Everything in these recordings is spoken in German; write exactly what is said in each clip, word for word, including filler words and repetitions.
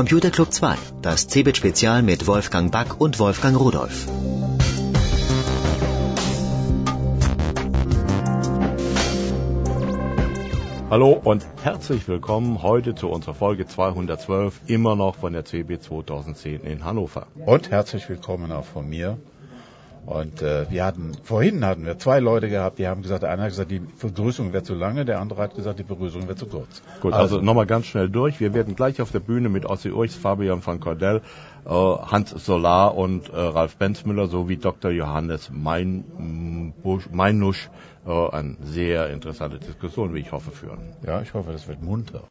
Computer Club zwei, das Cebit-Spezial mit Wolfgang Back und Wolfgang Rudolf. Hallo und herzlich willkommen heute zu unserer Folge zweihundertzwölf, immer noch von der Cebit zweitausendzehn in Hannover. Und herzlich willkommen auch von mir. Und äh, wir hatten, vorhin hatten wir zwei Leute gehabt, die haben gesagt, der eine hat gesagt, die Begrüßung wäre zu lange, der andere hat gesagt, die Begrüßung wäre zu kurz. Gut, also, also nochmal ganz schnell durch. Wir werden gleich auf der Bühne mit Ossi Urchs, Fabian van Cordel, äh, Hans Solar und äh, Ralf Benzmüller sowie Doktor Johannes Meinbusch, Meinusch äh, eine sehr interessante Diskussion, wie ich hoffe, führen. Ja, ich hoffe, das wird munter.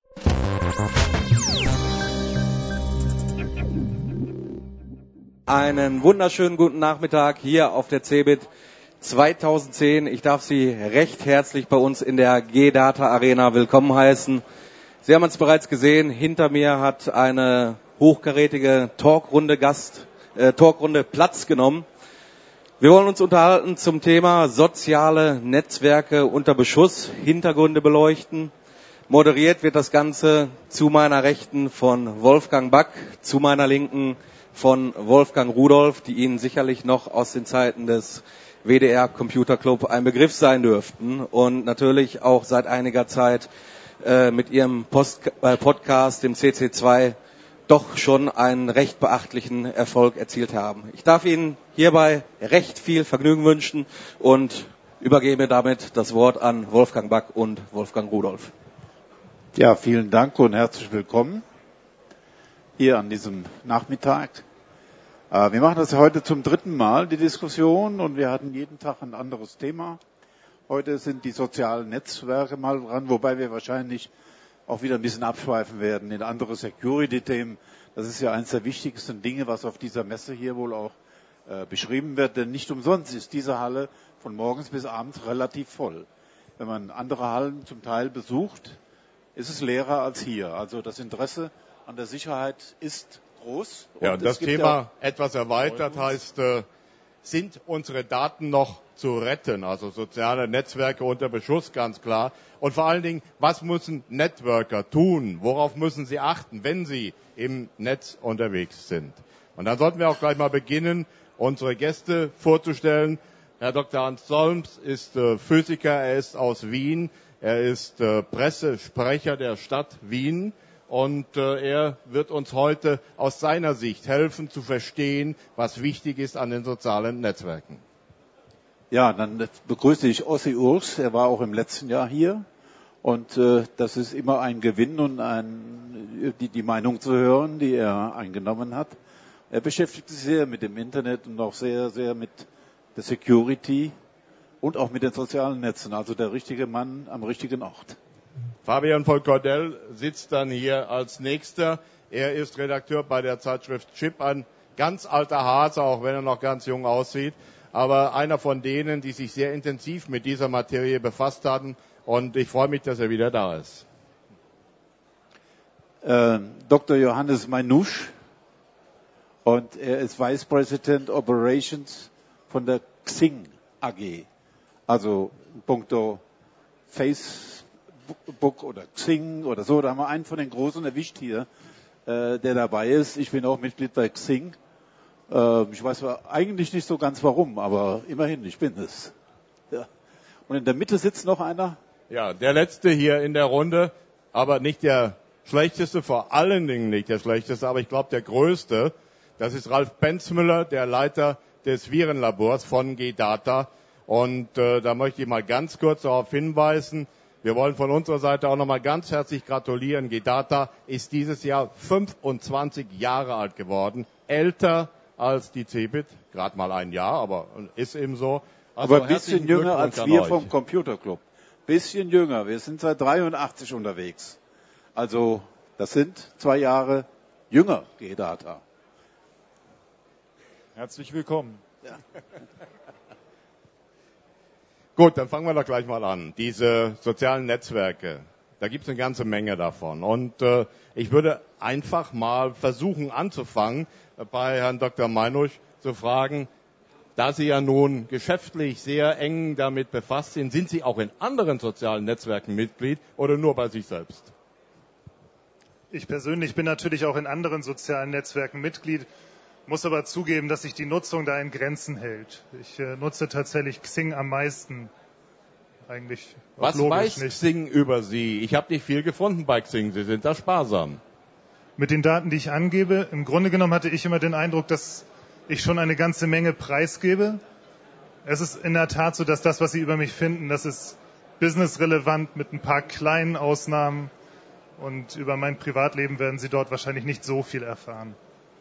Einen wunderschönen guten Nachmittag hier auf der Cebit zweitausendzehn. Ich darf Sie recht herzlich bei uns in der G-Data Arena willkommen heißen. Sie haben es bereits gesehen, hinter mir hat eine hochkarätige Talkrunde Gast, äh, Talkrunde Platz genommen. Wir wollen uns unterhalten zum Thema soziale Netzwerke unter Beschuss, Hintergründe beleuchten. Moderiert wird das Ganze zu meiner Rechten von Wolfgang Back, zu meiner Linken von Wolfgang Rudolf, die Ihnen sicherlich noch aus den Zeiten des W D R Computer Club ein Begriff sein dürften und natürlich auch seit einiger Zeit äh, mit Ihrem Post, äh, Podcast, dem C C zwei, doch schon einen recht beachtlichen Erfolg erzielt haben. Ich darf Ihnen hierbei recht viel Vergnügen wünschen und übergebe damit das Wort an Wolfgang Back und Wolfgang Rudolf. Ja, vielen Dank und herzlich willkommen hier an diesem Nachmittag. Äh, wir machen das heute zum dritten Mal, die Diskussion, und wir hatten jeden Tag ein anderes Thema. Heute sind die sozialen Netzwerke mal dran, wobei wir wahrscheinlich auch wieder ein bisschen abschweifen werden in andere Security-Themen. Das ist ja eines der wichtigsten Dinge, was auf dieser Messe hier wohl auch äh, beschrieben wird, denn nicht umsonst ist diese Halle von morgens bis abends relativ voll. Wenn man andere Hallen zum Teil besucht, ist es leerer als hier. Also das Interesse an der Sicherheit ist groß. Und ja, das Thema ja etwas erweitert heißt, äh, sind unsere Daten noch zu retten? Also soziale Netzwerke unter Beschuss, ganz klar. Und vor allen Dingen, was müssen Networker tun? Worauf müssen sie achten, wenn sie im Netz unterwegs sind? Und dann sollten wir auch gleich mal beginnen, unsere Gäste vorzustellen. Herr Doktor Hans Solms ist äh, Physiker, er ist aus Wien, er ist äh, Pressesprecher der Stadt Wien. Und äh, er wird uns heute aus seiner Sicht helfen zu verstehen, was wichtig ist an den sozialen Netzwerken. Ja, dann begrüße ich Ossi Urchs. Er war auch im letzten Jahr hier. Und äh, das ist immer ein Gewinn und ein, die, die Meinung zu hören, die er eingenommen hat. Er beschäftigt sich sehr mit dem Internet und auch sehr, sehr mit der Security und auch mit den sozialen Netzen. Also der richtige Mann am richtigen Ort. Fabian van Cordel sitzt dann hier als Nächster. Er ist Redakteur bei der Zeitschrift Chip, ein ganz alter Hase, auch wenn er noch ganz jung aussieht. Aber einer von denen, die sich sehr intensiv mit dieser Materie befasst hatten. Und ich freue mich, dass er wieder da ist. Äh, Doktor Johannes Meinusch. Und er ist Vice President Operations von der Xing A G. Also punkto Face Book oder Xing oder so, da haben wir einen von den Großen erwischt hier, äh, der dabei ist. Ich bin auch Mitglied bei Xing. Äh, ich weiß eigentlich nicht so ganz warum, aber immerhin, ich bin es. Ja. Und in der Mitte sitzt noch einer. Ja, der Letzte hier in der Runde, aber nicht der Schlechteste, vor allen Dingen nicht der Schlechteste, aber ich glaube der Größte. Das ist Ralf Benzmüller, der Leiter des Virenlabors von G-Data. Und äh, da möchte ich mal ganz kurz darauf hinweisen, wir wollen von unserer Seite auch nochmal ganz herzlich gratulieren. G-Data ist dieses Jahr fünfundzwanzig Jahre alt geworden. Älter als die Cebit. Gerade mal ein Jahr, aber ist eben so. Also aber ein bisschen jünger als wir vom Computer Club. Bisschen jünger. Wir sind seit dreiundachtzig unterwegs. Also das sind zwei Jahre jünger, G-Data. Herzlich willkommen. Ja. Gut, dann fangen wir doch gleich mal an. Diese sozialen Netzwerke, da gibt es eine ganze Menge davon. Und äh, ich würde einfach mal versuchen anzufangen, äh, bei Herrn Doktor Meinusch zu fragen, da Sie ja nun geschäftlich sehr eng damit befasst sind, sind Sie auch in anderen sozialen Netzwerken Mitglied oder nur bei sich selbst? Ich persönlich bin natürlich auch in anderen sozialen Netzwerken Mitglied, muss aber zugeben, dass sich die Nutzung da in Grenzen hält. Ich äh, nutze tatsächlich Xing am meisten. Eigentlich Was logisch weiß nicht. Xing über Sie? Ich habe nicht viel gefunden bei Xing. Sie sind da sparsam. Mit den Daten, die ich angebe, im Grunde genommen hatte ich immer den Eindruck, dass ich schon eine ganze Menge preisgebe. Es ist in der Tat so, dass das, was Sie über mich finden, das ist businessrelevant mit ein paar kleinen Ausnahmen. Und über mein Privatleben werden Sie dort wahrscheinlich nicht so viel erfahren.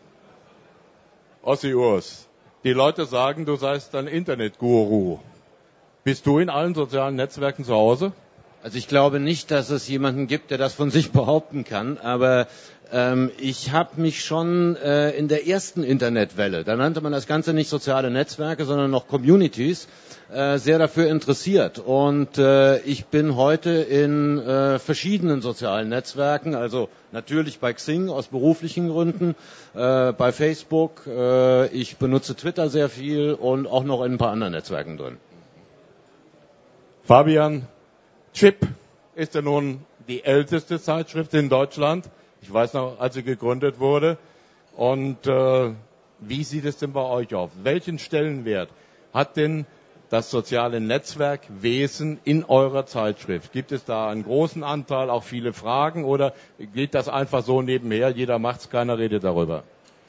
Ossi Urs, die Leute sagen, du seist ein Internetguru. Bist du in allen sozialen Netzwerken zu Hause? Also ich glaube nicht, dass es jemanden gibt, der das von sich behaupten kann, aber ähm, ich habe mich schon äh, in der ersten Internetwelle, da nannte man das Ganze nicht soziale Netzwerke, sondern noch Communities, äh, sehr dafür interessiert. Und äh, ich bin heute in äh, verschiedenen sozialen Netzwerken, also natürlich bei Xing aus beruflichen Gründen, äh, bei Facebook, äh, ich benutze Twitter sehr viel und auch noch in ein paar anderen Netzwerken drin. Fabian, Chip ist ja nun die älteste Zeitschrift in Deutschland. Ich weiß noch, als sie gegründet wurde. Und äh, wie sieht es denn bei euch aus? Welchen Stellenwert hat denn das soziale Netzwerkwesen in eurer Zeitschrift? Gibt es da einen großen Anteil, auch viele Fragen, oder geht das einfach so nebenher? Jeder macht's, keiner redet darüber.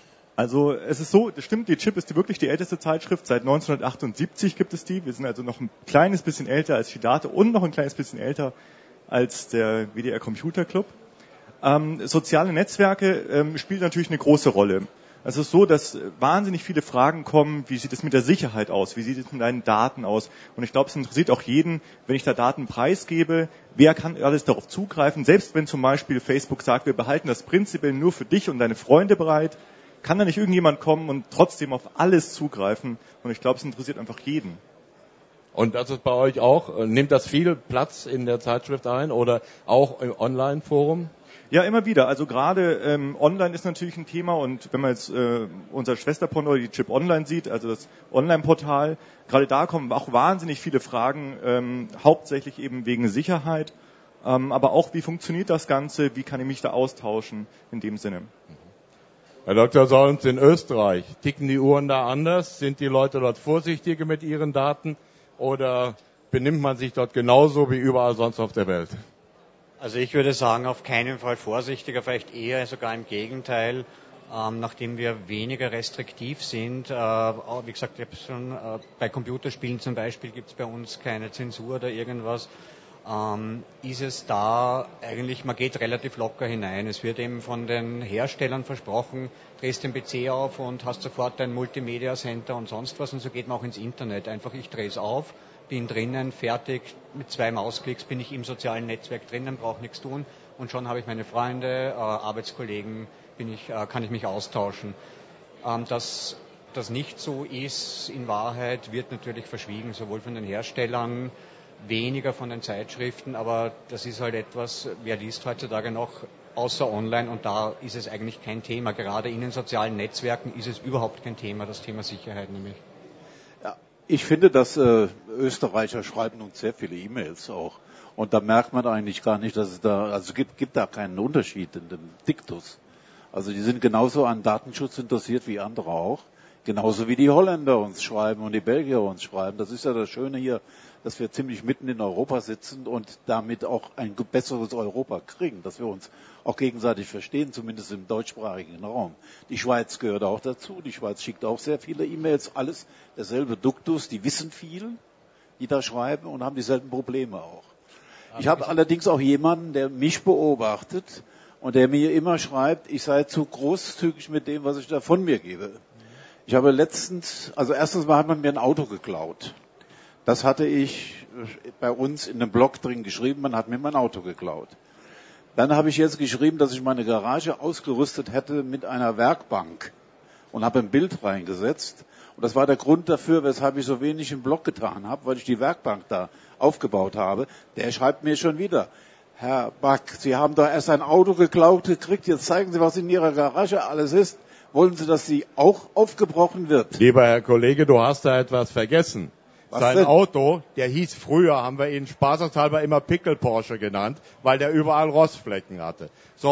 Also es ist so, das stimmt, die Chip ist die wirklich die älteste Zeitschrift. Seit neunzehnhundertachtundsiebzig gibt es die. Wir sind also noch ein kleines bisschen älter als die Date und noch ein kleines bisschen älter als der W D R Computer Club. Ähm, soziale Netzwerke ähm, spielen natürlich eine große Rolle. Es ist so, dass wahnsinnig viele Fragen kommen, wie sieht es mit der Sicherheit aus, wie sieht es mit deinen Daten aus. Und ich glaube, es interessiert auch jeden, wenn ich da Daten preisgebe, wer kann alles darauf zugreifen. Selbst wenn zum Beispiel Facebook sagt, wir behalten das prinzipiell nur für dich und deine Freunde bereit, kann da nicht irgendjemand kommen und trotzdem auf alles zugreifen? Und ich glaube, es interessiert einfach jeden. Und das ist bei euch auch, nimmt das viel Platz in der Zeitschrift ein oder auch im Online-Forum? Ja, immer wieder. Also gerade ähm, online ist natürlich ein Thema und wenn man jetzt äh, unser Schwesterportal, die Chip Online sieht, also das Online-Portal, gerade da kommen auch wahnsinnig viele Fragen, ähm, hauptsächlich eben wegen Sicherheit, ähm, aber auch wie funktioniert das Ganze, wie kann ich mich da austauschen in dem Sinne. Herr Doktor Solms, in Österreich, ticken die Uhren da anders? Sind die Leute dort vorsichtiger mit ihren Daten oder benimmt man sich dort genauso wie überall sonst auf der Welt? Also ich würde sagen, auf keinen Fall vorsichtiger, vielleicht eher sogar im Gegenteil, ähm, nachdem wir weniger restriktiv sind. Äh, wie gesagt, ich habe schon, äh, bei Computerspielen zum Beispiel gibt es bei uns keine Zensur oder irgendwas. Ähm, ist es da eigentlich, man geht relativ locker hinein. Es wird eben von den Herstellern versprochen, drehst den P C auf und hast sofort ein Multimedia-Center und sonst was. Und so geht man auch ins Internet. Einfach, ich drehe es auf, bin drinnen, fertig, mit zwei Mausklicks bin ich im sozialen Netzwerk drinnen, brauche nichts tun und schon habe ich meine Freunde, äh, Arbeitskollegen, bin ich, äh, kann ich mich austauschen. Ähm, dass das nicht so ist, in Wahrheit wird natürlich verschwiegen, sowohl von den Herstellern, weniger von den Zeitschriften, aber das ist halt etwas, wer liest heutzutage noch außer online und da ist es eigentlich kein Thema. Gerade in den sozialen Netzwerken ist es überhaupt kein Thema, das Thema Sicherheit nämlich. Ja, ich finde, dass äh, Österreicher schreiben uns sehr viele E-Mails auch und da merkt man eigentlich gar nicht, dass es da, also es gibt, gibt da keinen Unterschied in dem Diktus. Also die sind genauso an Datenschutz interessiert wie andere auch. Genauso wie die Holländer uns schreiben und die Belgier uns schreiben. Das ist ja das Schöne hier, dass wir ziemlich mitten in Europa sitzen und damit auch ein besseres Europa kriegen, dass wir uns auch gegenseitig verstehen, zumindest im deutschsprachigen Raum. Die Schweiz gehört auch dazu. Die Schweiz schickt auch sehr viele E-Mails. Alles derselbe Duktus. Die wissen viel, die da schreiben und haben dieselben Probleme auch. Ich habe allerdings auch jemanden, der mich beobachtet und der mir immer schreibt, ich sei zu großzügig mit dem, was ich da von mir gebe. Ich habe letztens, also erstens mal hat man mir ein Auto geklaut. Das hatte ich bei uns in einem Blog drin geschrieben, man hat mir mein Auto geklaut. Dann habe ich jetzt geschrieben, dass ich meine Garage ausgerüstet hätte mit einer Werkbank und habe ein Bild reingesetzt. Und das war der Grund dafür, weshalb ich so wenig im Blog getan habe, weil ich die Werkbank da aufgebaut habe. Der schreibt mir schon wieder, Herr Back, Sie haben doch erst ein Auto geklaut gekriegt, jetzt zeigen Sie, was in Ihrer Garage alles ist. Wollen Sie, dass sie auch aufgebrochen wird? Lieber Herr Kollege, du hast da etwas vergessen. Was Sein denn? Auto, der hieß früher, haben wir ihn spaßeshalber immer Pickel Porsche genannt, weil der überall Rostflecken hatte. So,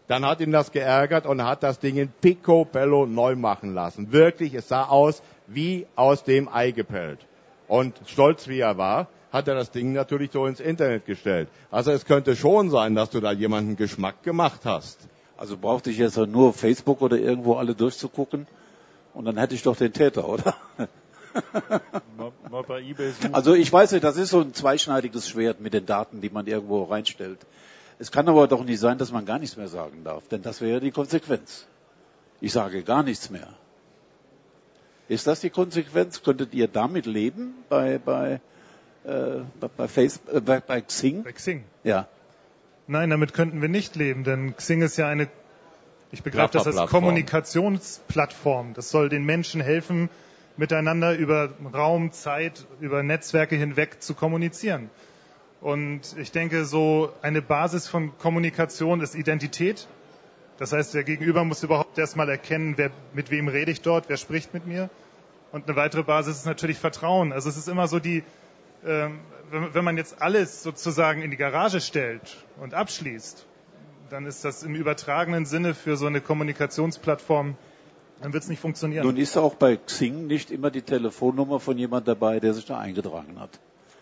Dann hat ihn das geärgert und hat das Ding in picobello neu machen lassen. Wirklich, es sah aus wie aus dem Ei gepellt. Und stolz wie er war, hat er das Ding natürlich so ins Internet gestellt. Also es könnte schon sein, dass du da jemanden Geschmack gemacht hast. Also brauchte ich jetzt nur Facebook oder irgendwo alle durchzugucken und dann hätte ich doch den Täter, oder? mal, mal bei eBay suchen. Also ich weiß nicht, das ist so ein zweischneidiges Schwert mit den Daten, die man irgendwo reinstellt. Es kann aber doch nicht sein, dass man gar nichts mehr sagen darf, denn das wäre ja die Konsequenz. Ich sage gar nichts mehr. Ist das die Konsequenz? Könntet ihr damit leben bei bei äh, bei, Facebook, äh, bei, bei Xing? Bei Xing? Ja. Nein, damit könnten wir nicht leben, denn Xing ist ja eine, ich begreife das als Kommunikationsplattform. Das soll den Menschen helfen, miteinander über Raum, Zeit, über Netzwerke hinweg zu kommunizieren. Und ich denke, so eine Basis von Kommunikation ist Identität. Das heißt, der Gegenüber muss überhaupt erstmal erkennen, wer, mit wem rede ich dort, wer spricht mit mir. Und eine weitere Basis ist natürlich Vertrauen. Also es ist immer so die, ähm, wenn, wenn man jetzt alles sozusagen in die Garage stellt und abschließt, dann ist das im übertragenen Sinne für so eine Kommunikationsplattform, dann wird es nicht funktionieren. Nun ist auch bei Xing nicht immer die Telefonnummer von jemand dabei, der sich da eingetragen hat.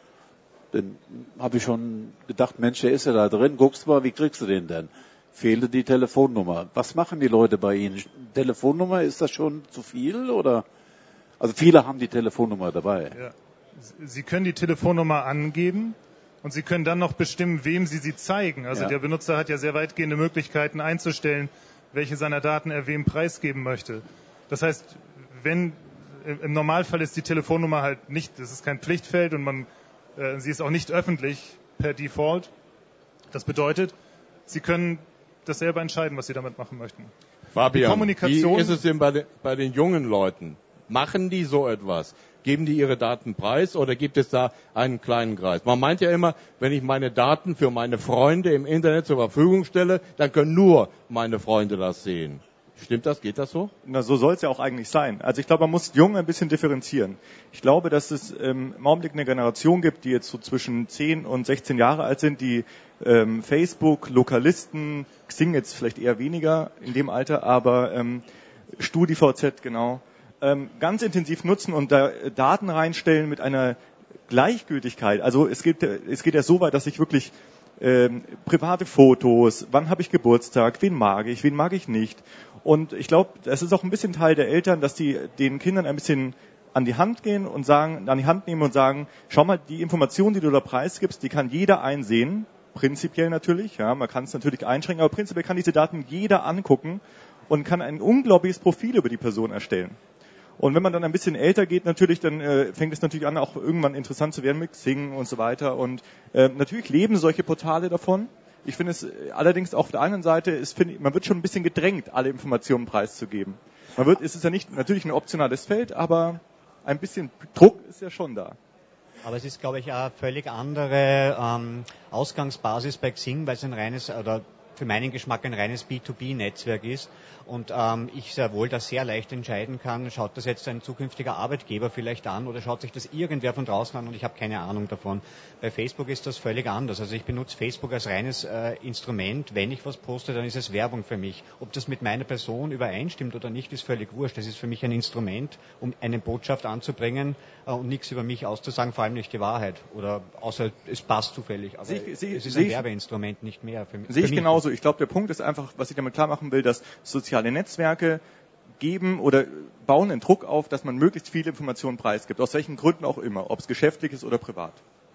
Dann habe ich schon gedacht, Mensch, der ist ja da drin, guckst mal, wie kriegst du den denn? Fehlte die Telefonnummer. Was machen die Leute bei Ihnen? Telefonnummer, ist das schon zu viel? Oder? Also viele haben die Telefonnummer dabei. Ja. Sie können die Telefonnummer angeben und Sie können dann noch bestimmen, wem Sie sie zeigen. Also ja. Der Benutzer hat ja sehr weitgehende Möglichkeiten einzustellen, welche seiner Daten er wem preisgeben möchte. Das heißt, wenn im Normalfall ist die Telefonnummer halt nicht, das ist kein Pflichtfeld und man äh, sie ist auch nicht öffentlich per Default. Das bedeutet, Sie können das selber entscheiden, was Sie damit machen möchten. Fabian, wie ist es denn bei, de, bei den jungen Leuten? Machen die so etwas? Geben die ihre Daten preis oder gibt es da einen kleinen Kreis? Man meint ja immer, wenn ich meine Daten für meine Freunde im Internet zur Verfügung stelle, dann können nur meine Freunde das sehen. Stimmt das? Geht das so? Na, so soll es ja auch eigentlich sein. Also ich glaube, man muss jung ein bisschen differenzieren. Ich glaube, dass es ähm, im Augenblick eine Generation gibt, die jetzt so zwischen zehn und sechzehn Jahre alt sind, die ähm, Facebook, Lokalisten, Xing jetzt vielleicht eher weniger in dem Alter, aber ähm, StudiVZ, genau, ähm, ganz intensiv nutzen und da Daten reinstellen mit einer Gleichgültigkeit. Also es geht, es geht ja so weit, dass ich wirklich ähm, private Fotos, wann habe ich Geburtstag, wen mag ich, wen mag ich nicht. Und ich glaube, das ist auch ein bisschen Teil der Eltern, dass die den Kindern ein bisschen an die Hand gehen und sagen, an die Hand nehmen und sagen, schau mal, die Informationen, die du da preisgibst, die kann jeder einsehen, prinzipiell natürlich, ja, man kann es natürlich einschränken, aber prinzipiell kann diese Daten jeder angucken und kann ein unglaubliches Profil über die Person erstellen. Und wenn man dann ein bisschen älter geht, natürlich, dann äh, fängt es natürlich an, auch irgendwann interessant zu werden mit Xing und so weiter. Und äh, natürlich leben solche Portale davon. Ich finde es allerdings auch auf der anderen Seite, ist, find, man wird schon ein bisschen gedrängt, alle Informationen preiszugeben. Man wird, es ist ja nicht natürlich ein optionales Feld, aber ein bisschen Druck ist ja schon da. Aber es ist, glaube ich, eine völlig andere ähm, Ausgangsbasis bei Xing, weil es ein reines, oder für meinen Geschmack ein reines B zwei B Netzwerk ist und ähm, ich sehr wohl das sehr leicht entscheiden kann, schaut das jetzt ein zukünftiger Arbeitgeber vielleicht an oder schaut sich das irgendwer von draußen an und ich habe keine Ahnung davon. Bei Facebook ist das völlig anders. Also ich benutze Facebook als reines äh, Instrument. Wenn ich was poste, dann ist es Werbung für mich. Ob das mit meiner Person übereinstimmt oder nicht, ist völlig wurscht. Das ist für mich ein Instrument, um eine Botschaft anzubringen äh, und nichts über mich auszusagen, vor allem nicht die Wahrheit. Oder außer es passt zufällig. Aber sie, sie, es ist ein Werbeinstrument, nicht mehr für, sehe für ich mich. Genauso. Ich glaube, der Punkt ist einfach, was ich damit klar machen will, dass soziale Netzwerke geben oder bauen einen Druck auf, dass man möglichst viele Informationen preisgibt, aus welchen Gründen auch immer, ob es geschäftlich ist oder privat.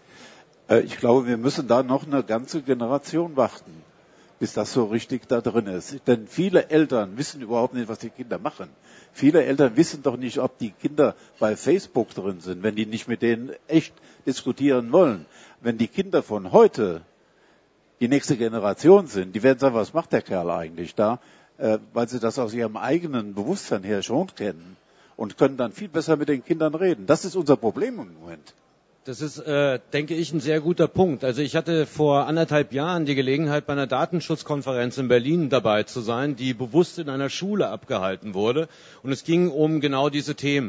Ich glaube, wir müssen da noch eine ganze Generation warten, bis das so richtig da drin ist. Denn viele Eltern wissen überhaupt nicht, was die Kinder machen. Viele Eltern wissen doch nicht, ob die Kinder bei Facebook drin sind, wenn die nicht mit denen echt diskutieren wollen. Wenn die Kinder von heute die nächste Generation sind, die werden sagen, was macht der Kerl eigentlich da? Äh, weil sie das aus ihrem eigenen Bewusstsein her schon kennen und können dann viel besser mit den Kindern reden. Das ist unser Problem im Moment. Das ist, äh, denke ich, ein sehr guter Punkt. Also ich hatte vor anderthalb Jahren die Gelegenheit, bei einer Datenschutzkonferenz in Berlin dabei zu sein, die bewusst in einer Schule abgehalten wurde. Und es ging um genau diese Themen.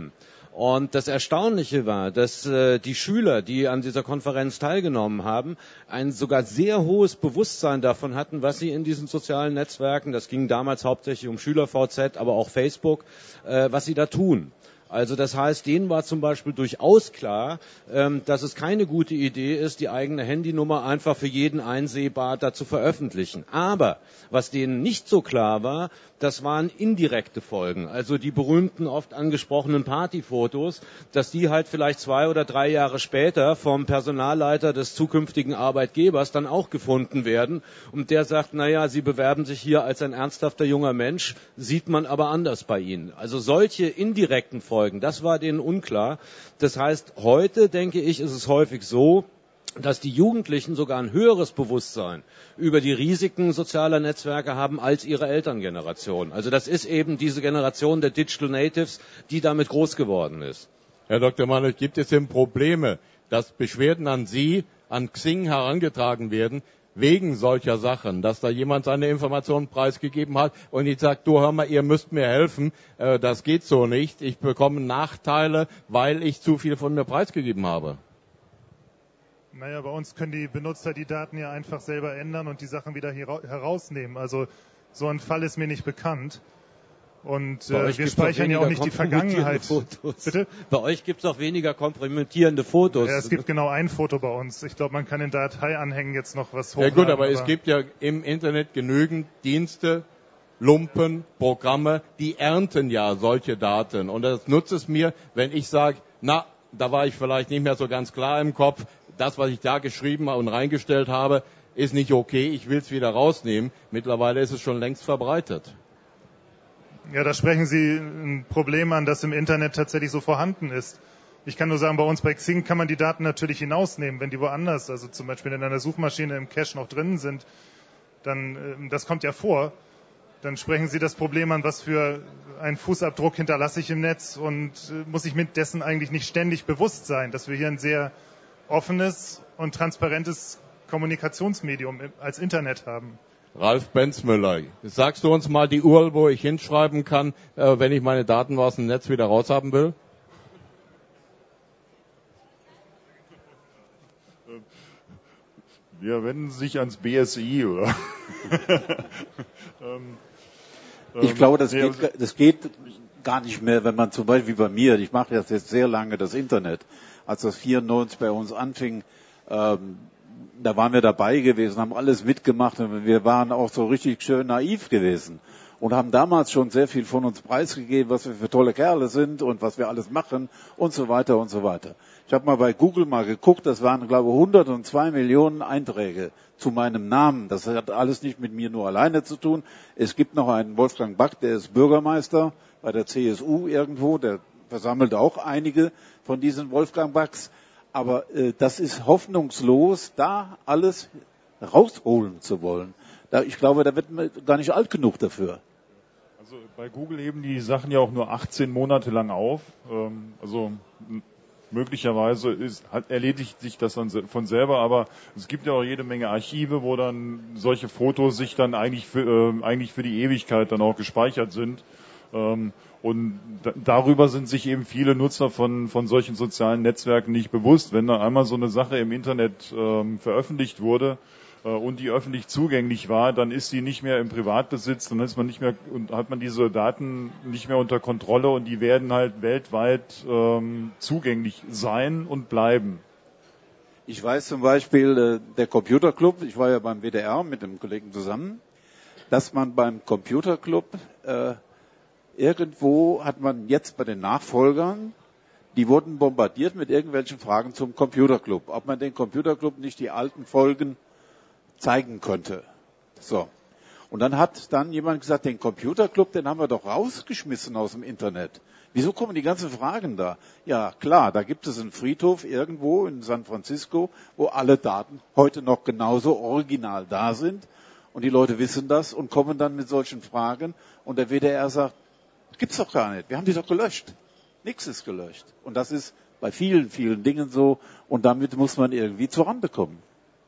Und das Erstaunliche war, dass äh, die Schüler, die an dieser Konferenz teilgenommen haben, ein sogar sehr hohes Bewusstsein davon hatten, was sie in diesen sozialen Netzwerken, das ging damals hauptsächlich um Schüler-V Z, aber auch Facebook, äh, was sie da tun. Also das heißt, denen war zum Beispiel durchaus klar, ähm, dass es keine gute Idee ist, die eigene Handynummer einfach für jeden einsehbar da zu veröffentlichen. Aber was denen nicht so klar war, das waren indirekte Folgen. Also die berühmten, oft angesprochenen Partyfotos, dass die halt vielleicht zwei oder drei Jahre später vom Personalleiter des zukünftigen Arbeitgebers dann auch gefunden werden. Und der sagt, naja, Sie bewerben sich hier als ein ernsthafter junger Mensch, sieht man aber anders bei Ihnen. Also solche indirekten Folgen, das war denen unklar. Das heißt, heute, denke ich, ist es häufig so, dass die Jugendlichen sogar ein höheres Bewusstsein über die Risiken sozialer Netzwerke haben als ihre Elterngeneration. Also das ist eben diese Generation der Digital Natives, die damit groß geworden ist. Herr Doktor Manuel, gibt es denn Probleme, dass Beschwerden an Sie, an Xing herangetragen werden, wegen solcher Sachen, dass da jemand seine Informationen preisgegeben hat und jetzt sagt, du hör mal, ihr müsst mir helfen, äh, das geht so nicht, ich bekomme Nachteile, weil ich zu viel von mir preisgegeben habe? Naja, bei uns können die Benutzer die Daten ja einfach selber ändern und die Sachen wieder herausnehmen. Also so ein Fall ist mir nicht bekannt. Und äh, wir speichern ja auch nicht die Vergangenheit. Fotos. Bitte? Bei euch gibt es auch weniger kompromittierende Fotos. Ja, es gibt genau ein Foto bei uns. Ich glaube, man kann in Dateianhängen jetzt noch was hochladen. Ja gut, aber, aber es gibt ja im Internet genügend Dienste, Lumpen, Programme, die ernten ja solche Daten. Und das nutzt es mir, wenn ich sage, na, da war ich vielleicht nicht mehr so ganz klar im Kopf, das, was ich da geschrieben und reingestellt habe, ist nicht okay, ich will es wieder rausnehmen. Mittlerweile ist es schon längst verbreitet. Ja, da sprechen Sie ein Problem an, das im Internet tatsächlich so vorhanden ist. Ich kann nur sagen, bei uns bei Xing kann man die Daten natürlich hinausnehmen, wenn die woanders, also zum Beispiel in einer Suchmaschine im Cache noch drin sind, dann, das kommt ja vor, dann sprechen Sie das Problem an, was für einen Fußabdruck hinterlasse ich im Netz und muss ich mit dessen eigentlich nicht ständig bewusst sein, dass wir hier ein sehr offenes und transparentes Kommunikationsmedium als Internet haben. Ralf Benzmüller, sagst du uns mal die U R L, wo ich hinschreiben kann, äh, wenn ich meine Daten aus dem Netz wieder raushaben will? Ja, wenden Sie sich ans B S I, oder? ähm, ich glaube, das geht, das geht gar nicht mehr, wenn man zum Beispiel wie bei mir, ich mache jetzt, jetzt sehr lange das Internet, als das vierundneunzig bei uns anfing, ähm, da waren wir dabei gewesen, haben alles mitgemacht und wir waren auch so richtig schön naiv gewesen und haben damals schon sehr viel von uns preisgegeben, was wir für tolle Kerle sind und was wir alles machen und so weiter und so weiter. Ich habe mal bei Google mal geguckt, das waren, glaube ich, hundertzwei Millionen Einträge zu meinem Namen. Das hat alles nicht mit mir nur alleine zu tun. Es gibt noch einen Wolfgang Back, der ist Bürgermeister bei der C S U irgendwo, der versammelt auch einige von diesen Wolfgang Backs. Aber äh, das ist hoffnungslos, da alles rausholen zu wollen. Da, ich glaube, da wird man gar nicht alt genug dafür. Also bei Google heben die Sachen ja auch nur achtzehn Monate lang auf. Ähm, also m- möglicherweise ist, hat, erledigt sich das dann se- von selber, aber es gibt ja auch jede Menge Archive, wo dann solche Fotos sich dann eigentlich für, äh, eigentlich für die Ewigkeit dann auch gespeichert sind. Ähm, Und da, darüber sind sich eben viele Nutzer von, von solchen sozialen Netzwerken nicht bewusst. Wenn da einmal so eine Sache im Internet ähm, veröffentlicht wurde äh, und die öffentlich zugänglich war, dann ist die nicht mehr im Privatbesitz, dann ist man nicht mehr und hat man diese Daten nicht mehr unter Kontrolle und die werden halt weltweit ähm, zugänglich sein und bleiben. Ich weiß zum Beispiel, äh, der Computerclub, ich war ja beim W D R mit einem Kollegen zusammen, dass man beim Computerclub äh, irgendwo hat man jetzt bei den Nachfolgern, die wurden bombardiert mit irgendwelchen Fragen zum Computerclub, ob man den Computerclub nicht die alten Folgen zeigen könnte. So. Und dann hat dann jemand gesagt, den Computerclub, den haben wir doch rausgeschmissen aus dem Internet. Wieso kommen die ganzen Fragen da? Ja, klar, da gibt es einen Friedhof irgendwo in San Francisco, wo alle Daten heute noch genauso original da sind. Und die Leute wissen das und kommen dann mit solchen Fragen. Und der W D R sagt, gibt's doch gar nicht. Wir haben die doch gelöscht. Nichts ist gelöscht. Und das ist bei vielen, vielen Dingen so. Und damit muss man irgendwie zur Rande kommen.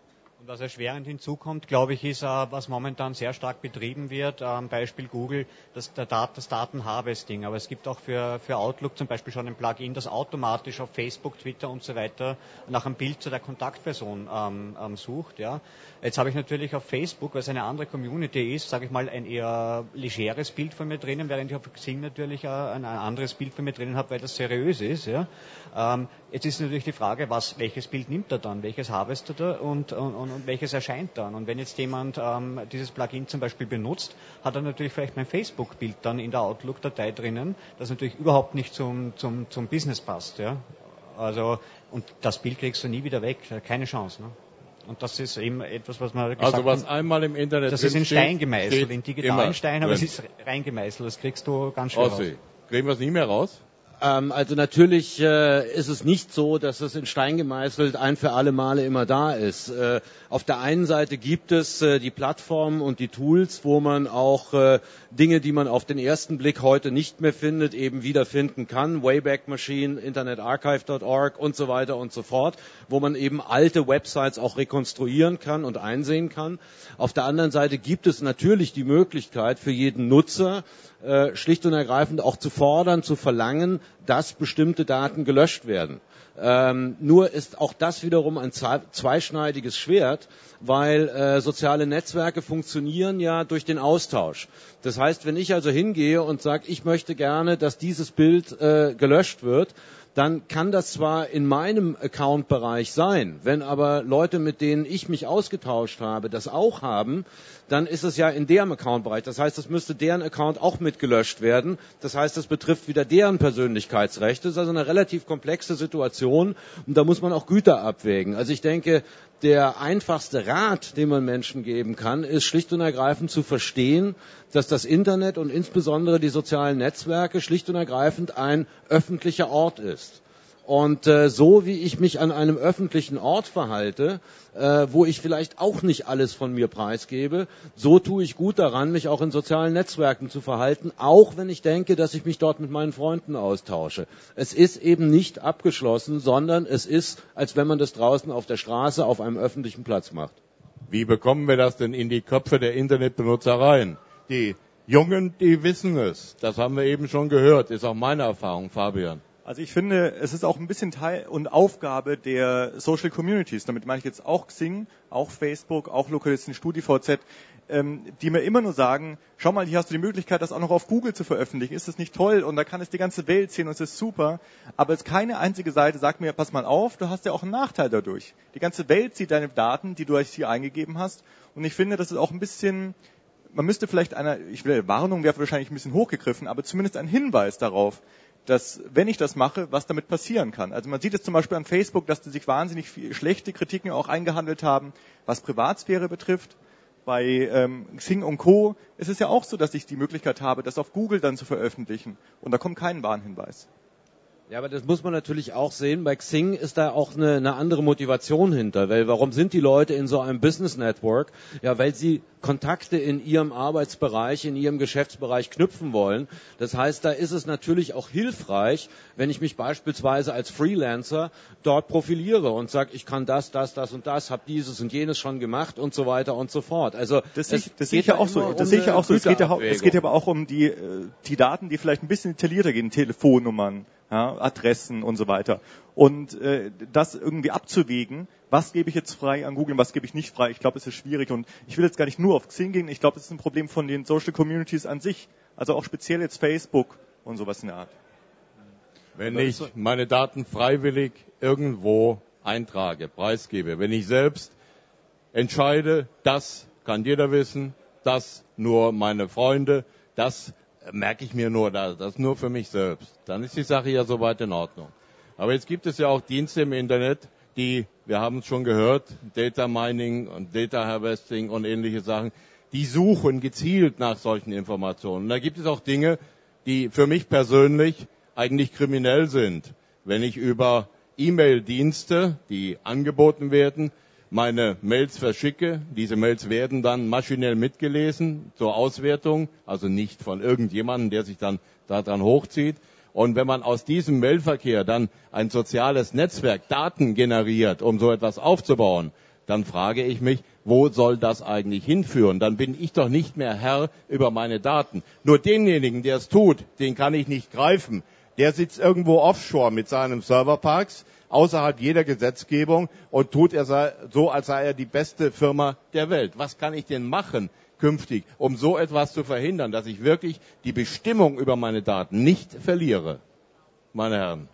Und was erschwerend hinzukommt, glaube ich, ist, was momentan sehr stark betrieben wird, am Beispiel Google, das, der Dat, das Datenharvesting. Aber es gibt auch für, für Outlook zum Beispiel schon ein Plugin, das automatisch auf Facebook, Twitter und so weiter nach einem Bild zu der Kontaktperson ähm, ähm, sucht. Ja. Jetzt habe ich natürlich auf Facebook, weil es eine andere Community ist, sage ich mal, ein eher legeres Bild von mir drinnen, während ich auf Xing natürlich ein, ein anderes Bild von mir drinnen habe, weil das seriös ist. Ja. Ähm, jetzt ist natürlich die Frage, was, welches Bild nimmt er dann, welches harvestet er und, und, und und welches erscheint dann. Und wenn jetzt jemand ähm, dieses Plugin zum Beispiel benutzt, hat er natürlich vielleicht mein Facebook-Bild dann in der Outlook-Datei drinnen, das natürlich überhaupt nicht zum, zum, zum Business passt. Ja? Also, und das Bild kriegst du nie wieder weg, keine Chance. Ne? Und das ist eben etwas, was man gesagt Also was hat, einmal im Internet das ist in Stein gemeißelt, in digitalen Stein, aber drin. es ist reingemeißelt, das kriegst du ganz schwer raus. Kriegen wir es nicht mehr raus? Also natürlich äh, ist es nicht so, dass es in Stein gemeißelt ein für alle Male immer da ist. Äh, auf der einen Seite gibt es äh, die Plattformen und die Tools, wo man auch äh, Dinge, die man auf den ersten Blick heute nicht mehr findet, eben wiederfinden kann. Wayback Machine, internet archive punkt org und so weiter und so fort, wo man eben alte Websites auch rekonstruieren kann und einsehen kann. Auf der anderen Seite gibt es natürlich die Möglichkeit für jeden Nutzer, äh, schlicht und ergreifend auch zu fordern, zu verlangen, dass bestimmte Daten gelöscht werden. Ähm, nur ist auch das wiederum ein zweischneidiges Schwert, weil äh, soziale Netzwerke funktionieren ja durch den Austausch. Das heißt, wenn ich also hingehe und sage, ich möchte gerne, dass dieses Bild äh, gelöscht wird, dann kann das zwar in meinem Account-Bereich sein, wenn aber Leute, mit denen ich mich ausgetauscht habe, das auch haben, dann ist es ja in deren Account-Bereich. Das heißt, es müsste deren Account auch mit gelöscht werden. Das heißt, es betrifft wieder deren Persönlichkeitsrechte. Das ist also eine relativ komplexe Situation und da muss man auch Güter abwägen. Also ich denke, der einfachste Rat, den man Menschen geben kann, ist schlicht und ergreifend zu verstehen, dass das Internet und insbesondere die sozialen Netzwerke schlicht und ergreifend ein öffentlicher Ort ist. Und äh, so wie ich mich an einem öffentlichen Ort verhalte, äh, wo ich vielleicht auch nicht alles von mir preisgebe, so tue ich gut daran, mich auch in sozialen Netzwerken zu verhalten, auch wenn ich denke, dass ich mich dort mit meinen Freunden austausche. Es ist eben nicht abgeschlossen, sondern es ist, als wenn man das draußen auf der Straße auf einem öffentlichen Platz macht. Wie bekommen wir das denn in die Köpfe der Internetbenutzer rein? Die Jungen, die wissen es. Das haben wir eben schon gehört, ist auch meine Erfahrung, Fabian. Also ich finde, es ist auch ein bisschen Teil und Aufgabe der Social Communities. Damit meine ich jetzt auch Xing, auch Facebook, auch Lokalisten StudiVZ, ähm, die mir immer nur sagen, schau mal, hier hast du die Möglichkeit, das auch noch auf Google zu veröffentlichen. Ist das nicht toll? Und da kann es die ganze Welt sehen und es ist super. Aber es keine einzige Seite sagt mir, pass mal auf, du hast ja auch einen Nachteil dadurch. Die ganze Welt sieht deine Daten, die du hier eingegeben hast. Und ich finde, das ist auch ein bisschen, man müsste vielleicht eine, ich will, Warnung wäre wahrscheinlich ein bisschen hochgegriffen, aber zumindest ein Hinweis darauf, dass, wenn ich das mache, was damit passieren kann. Also man sieht es zum Beispiel an Facebook, dass die sich wahnsinnig viel, schlechte Kritiken auch eingehandelt haben, was Privatsphäre betrifft. Bei ähm, Xing und Co. ist es ja auch so, dass ich die Möglichkeit habe, das auf Google dann zu veröffentlichen. Und da kommt kein Warnhinweis. Ja, aber das muss man natürlich auch sehen. Bei Xing ist da auch eine, eine andere Motivation hinter. Weil warum sind die Leute in so einem Business Network? Ja, weil sie Kontakte in ihrem Arbeitsbereich, in ihrem Geschäftsbereich knüpfen wollen. Das heißt, da ist es natürlich auch hilfreich, wenn ich mich beispielsweise als Freelancer dort profiliere und sage, ich kann das, das, das und das, habe dieses und jenes schon gemacht und so weiter und so fort. Also das sehe ich, das sehe ich ja auch so. Das sehe ich ja auch so. Es geht ja, es geht ja aber auch um die, die Daten, die vielleicht ein bisschen detaillierter gehen, Telefonnummern. Ja, Adressen und so weiter. Und äh, das irgendwie abzuwägen, was gebe ich jetzt frei an Google und was gebe ich nicht frei, ich glaube, es ist schwierig. Und ich will jetzt gar nicht nur auf Xing gehen, ich glaube, es ist ein Problem von den Social Communities an sich. Also auch speziell jetzt Facebook und sowas in der Art. Wenn ich meine Daten freiwillig irgendwo eintrage, preisgebe, wenn ich selbst entscheide, das kann jeder wissen, das nur meine Freunde, das merke ich mir nur, das ist nur für mich selbst. Dann ist die Sache ja soweit in Ordnung. Aber jetzt gibt es ja auch Dienste im Internet, die, wir haben es schon gehört, Data Mining und Data Harvesting und ähnliche Sachen, die suchen gezielt nach solchen Informationen. Und da gibt es auch Dinge, die für mich persönlich eigentlich kriminell sind. Wenn ich über E-Mail-Dienste, die angeboten werden, meine Mails verschicke. Diese Mails werden dann maschinell mitgelesen zur Auswertung, also nicht von irgendjemandem, der sich dann daran hochzieht. Und wenn man aus diesem Mailverkehr dann ein soziales Netzwerk Daten generiert, um so etwas aufzubauen, dann frage ich mich, wo soll das eigentlich hinführen? Dann bin ich doch nicht mehr Herr über meine Daten. Nur denjenigen, der es tut, den kann ich nicht greifen. Der sitzt irgendwo offshore mit seinen Serverparks, außerhalb jeder Gesetzgebung und tut er so, als sei er die beste Firma der Welt. Was kann ich denn machen künftig, um so etwas zu verhindern, dass ich wirklich die Bestimmung über meine Daten nicht verliere? Meine Herren,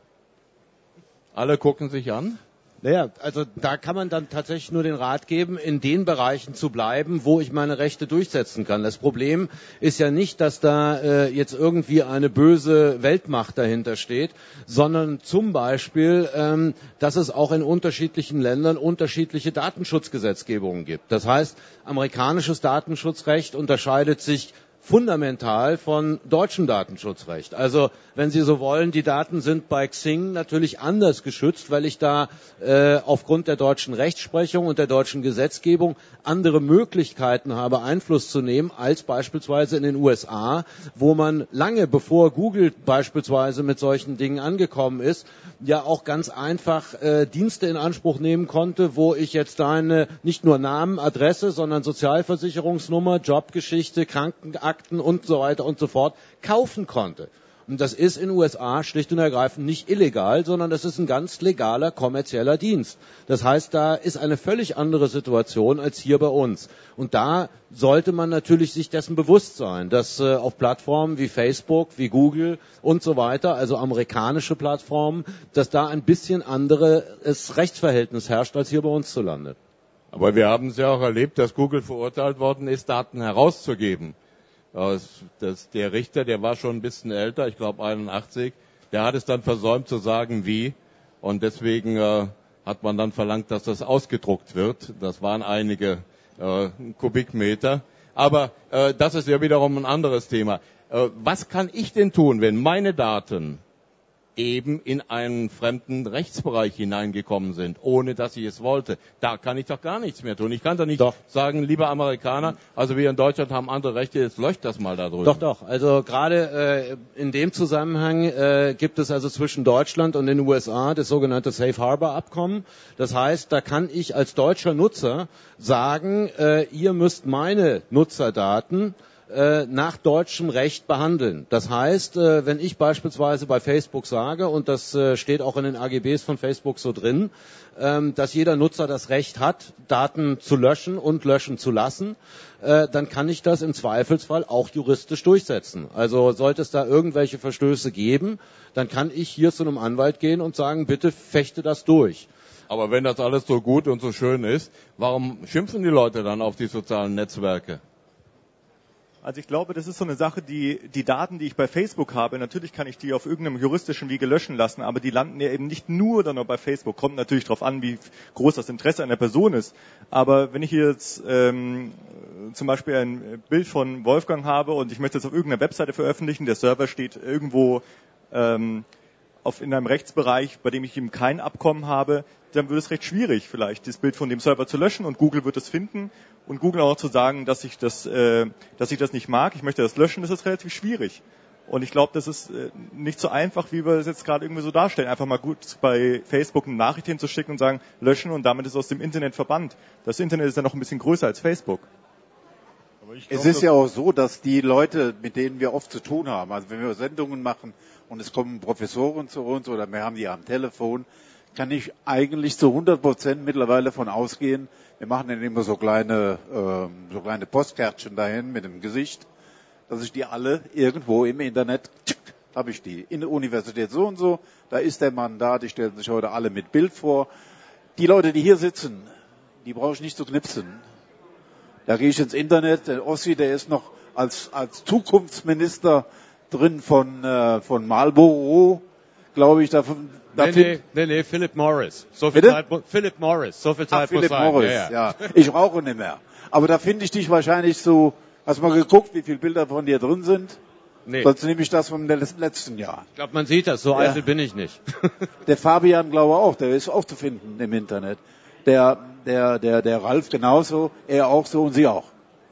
alle gucken sich an. Naja, also da kann man dann tatsächlich nur den Rat geben, in den Bereichen zu bleiben, wo ich meine Rechte durchsetzen kann. Das Problem ist ja nicht, dass da äh, jetzt irgendwie eine böse Weltmacht dahinter steht, sondern zum Beispiel, ähm, dass es auch in unterschiedlichen Ländern unterschiedliche Datenschutzgesetzgebungen gibt. Das heißt, amerikanisches Datenschutzrecht unterscheidet sich fundamental von deutschem Datenschutzrecht. Also, wenn Sie so wollen, die Daten sind bei Xing natürlich anders geschützt, weil ich da äh, aufgrund der deutschen Rechtsprechung und der deutschen Gesetzgebung andere Möglichkeiten habe, Einfluss zu nehmen, als beispielsweise in den U S A, wo man lange bevor Google beispielsweise mit solchen Dingen angekommen ist, ja auch ganz einfach äh, Dienste in Anspruch nehmen konnte, wo ich jetzt deine nicht nur Namen, Adresse, sondern Sozialversicherungsnummer, Jobgeschichte, Krankenakten und so weiter und so fort kaufen konnte. Und das ist in den U S A schlicht und ergreifend nicht illegal, sondern das ist ein ganz legaler kommerzieller Dienst. Das heißt, da ist eine völlig andere Situation als hier bei uns. Und da sollte man natürlich sich dessen bewusst sein, dass äh, auf Plattformen wie Facebook, wie Google und so weiter, also amerikanische Plattformen, dass da ein bisschen anderes Rechtsverhältnis herrscht als hier bei uns zu Lande. Aber wir haben es ja auch erlebt, dass Google verurteilt worden ist, Daten herauszugeben. Das, das, der Richter, der war schon ein bisschen älter, ich glaube einundachtzig, der hat es dann versäumt zu sagen, wie. Und deswegen äh, hat man dann verlangt, dass das ausgedruckt wird. Das waren einige äh, Kubikmeter. Aber äh, das ist ja wiederum ein anderes Thema. Äh, was kann ich denn tun, wenn meine Daten eben in einen fremden Rechtsbereich hineingekommen sind, ohne dass ich es wollte? Da kann ich doch gar nichts mehr tun. Ich kann doch nicht doch. sagen, liebe Amerikaner, also wir in Deutschland haben andere Rechte, jetzt löscht das mal da drüben. Doch, doch. Also gerade äh, in dem Zusammenhang äh, gibt es also zwischen Deutschland und den U S A das sogenannte Safe Harbor Abkommen. Das heißt, da kann ich als deutscher Nutzer sagen, äh, ihr müsst meine Nutzerdaten nach deutschem Recht behandeln. Das heißt, wenn ich beispielsweise bei Facebook sage, und das steht auch in den A G Bs von Facebook so drin, dass jeder Nutzer das Recht hat, Daten zu löschen und löschen zu lassen, dann kann ich das im Zweifelsfall auch juristisch durchsetzen. Also sollte es da irgendwelche Verstöße geben, dann kann ich hier zu einem Anwalt gehen und sagen, bitte fechte das durch. Aber wenn das alles so gut und so schön ist, warum schimpfen die Leute dann auf die sozialen Netzwerke? Also ich glaube, das ist so eine Sache, die, die Daten, die ich bei Facebook habe, natürlich kann ich die auf irgendeinem juristischen Wege löschen lassen, aber die landen ja eben nicht nur dann noch bei Facebook. Kommt natürlich darauf an, wie groß das Interesse einer Person ist. Aber wenn ich jetzt ähm, zum Beispiel ein Bild von Wolfgang habe und ich möchte es auf irgendeiner Webseite veröffentlichen, der Server steht irgendwo ähm, auf, in einem Rechtsbereich, bei dem ich eben kein Abkommen habe, dann wird es recht schwierig, vielleicht das Bild von dem Server zu löschen und Google wird es finden und Google auch zu sagen, dass ich das, äh, dass ich das nicht mag, ich möchte das löschen, das ist relativ schwierig. Und ich glaube, das ist äh, nicht so einfach, wie wir es jetzt gerade irgendwie so darstellen. Einfach mal gut bei Facebook eine Nachricht hinzuschicken und sagen, löschen und damit ist es aus dem Internet verbannt. Das Internet ist ja noch ein bisschen größer als Facebook. Aber ich glaub, es ist ja auch so, dass die Leute, mit denen wir oft zu tun haben, also wenn wir Sendungen machen und es kommen Professoren zu uns oder wir haben die am Telefon, kann ich eigentlich zu hundert Prozent mittlerweile von ausgehen. Wir machen dann immer so kleine, äh, so kleine Postkärtchen dahin mit dem Gesicht, dass ich die alle irgendwo im Internet, habe ich die. In der Universität so und so, da ist der Mann da, die stellen sich heute alle mit Bild vor. Die Leute, die hier sitzen, die brauche ich nicht zu knipsen. Da gehe ich ins Internet, der Ossi, der ist noch als, als Zukunftsminister drin von, äh, von Marlboro, glaube ich, davon. Nee, nee, nee, nee, Philip Morris. So viel Zeit, Philip Morris, so viel Zeit Ach, Philip Morris, ja, ja. ja. Ich rauche nicht mehr. Aber da finde ich dich wahrscheinlich so, hast du mal geguckt, wie viele Bilder von dir drin sind? Nee. Sonst nehme ich das vom letzten Jahr. Ich glaube, man sieht das, so ja. eitel bin ich nicht. Der Fabian, glaube ich auch, der ist auch zu finden im Internet. Der, der, der, der Ralf genauso, er auch so und sie auch.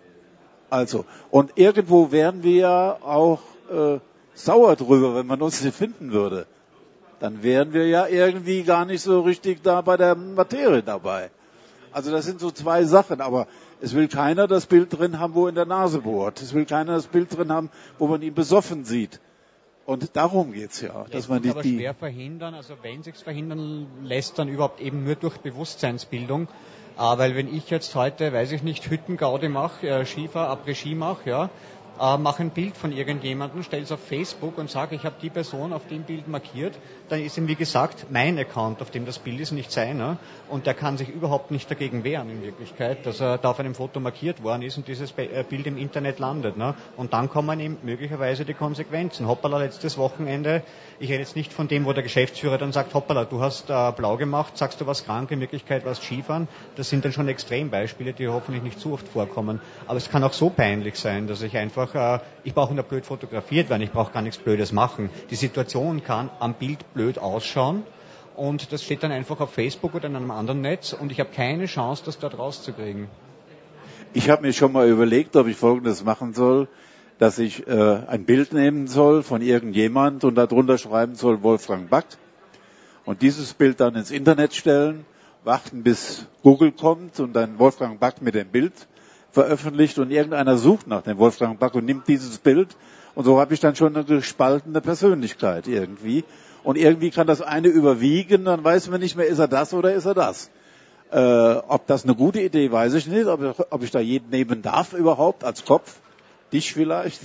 Also, und irgendwo wären wir ja auch äh, sauer drüber, wenn man uns nicht finden würde. Dann wären wir ja irgendwie gar nicht so richtig da bei der Materie dabei. Also das sind so zwei Sachen, aber es will keiner das Bild drin haben, wo er in der Nase bohrt. Es will keiner das Bild drin haben, wo man ihn besoffen sieht. Und darum geht's ja. Dass Lässt man die, aber die schwer verhindern, also wenn sich's verhindern lässt, dann überhaupt eben nur durch Bewusstseinsbildung. Äh, weil wenn ich jetzt heute, weiß ich nicht, Hüttengaudi mache, äh, Skifahr, Après-Ski mache, ja, äh, mache ein Bild von irgendjemandem, stelle es auf Facebook und sage, ich habe die Person auf dem Bild markiert, dann ist ihm, wie gesagt, mein Account, auf dem das Bild ist, nicht seiner. Und der kann sich überhaupt nicht dagegen wehren in Wirklichkeit, dass er da auf einem Foto markiert worden ist und dieses Bild im Internet landet. Ne? Und dann kommen ihm möglicherweise die Konsequenzen. Hoppala, letztes Wochenende, ich rede jetzt nicht von dem, wo der Geschäftsführer dann sagt, hoppala, du hast äh, blau gemacht, sagst du was krank, in Wirklichkeit warst Skifahren. Das sind dann schon Extrembeispiele, die hoffentlich nicht zu oft vorkommen. Aber es kann auch so peinlich sein, dass ich einfach, äh, ich brauche nur blöd fotografiert werden, ich brauche gar nichts Blödes machen. Die Situation kann am Bild blöd ausschauen und das steht dann einfach auf Facebook oder in einem anderen Netz und ich habe keine Chance, das dort rauszukriegen. Ich habe mir schon mal überlegt, ob ich Folgendes machen soll, dass ich äh, ein Bild nehmen soll von irgendjemand und darunter schreiben soll Wolfgang Back und dieses Bild dann ins Internet stellen, warten bis Google kommt und dann Wolfgang Back mit dem Bild veröffentlicht und irgendeiner sucht nach dem Wolfgang Back und nimmt dieses Bild und so habe ich dann schon eine gespaltene Persönlichkeit irgendwie. Und irgendwie kann das eine überwiegen, dann weiß man nicht mehr, ist er das oder ist er das. Äh, ob das eine gute Idee, weiß ich nicht. Ob, ob ich da jeden nehmen darf überhaupt, als Kopf. Dich vielleicht.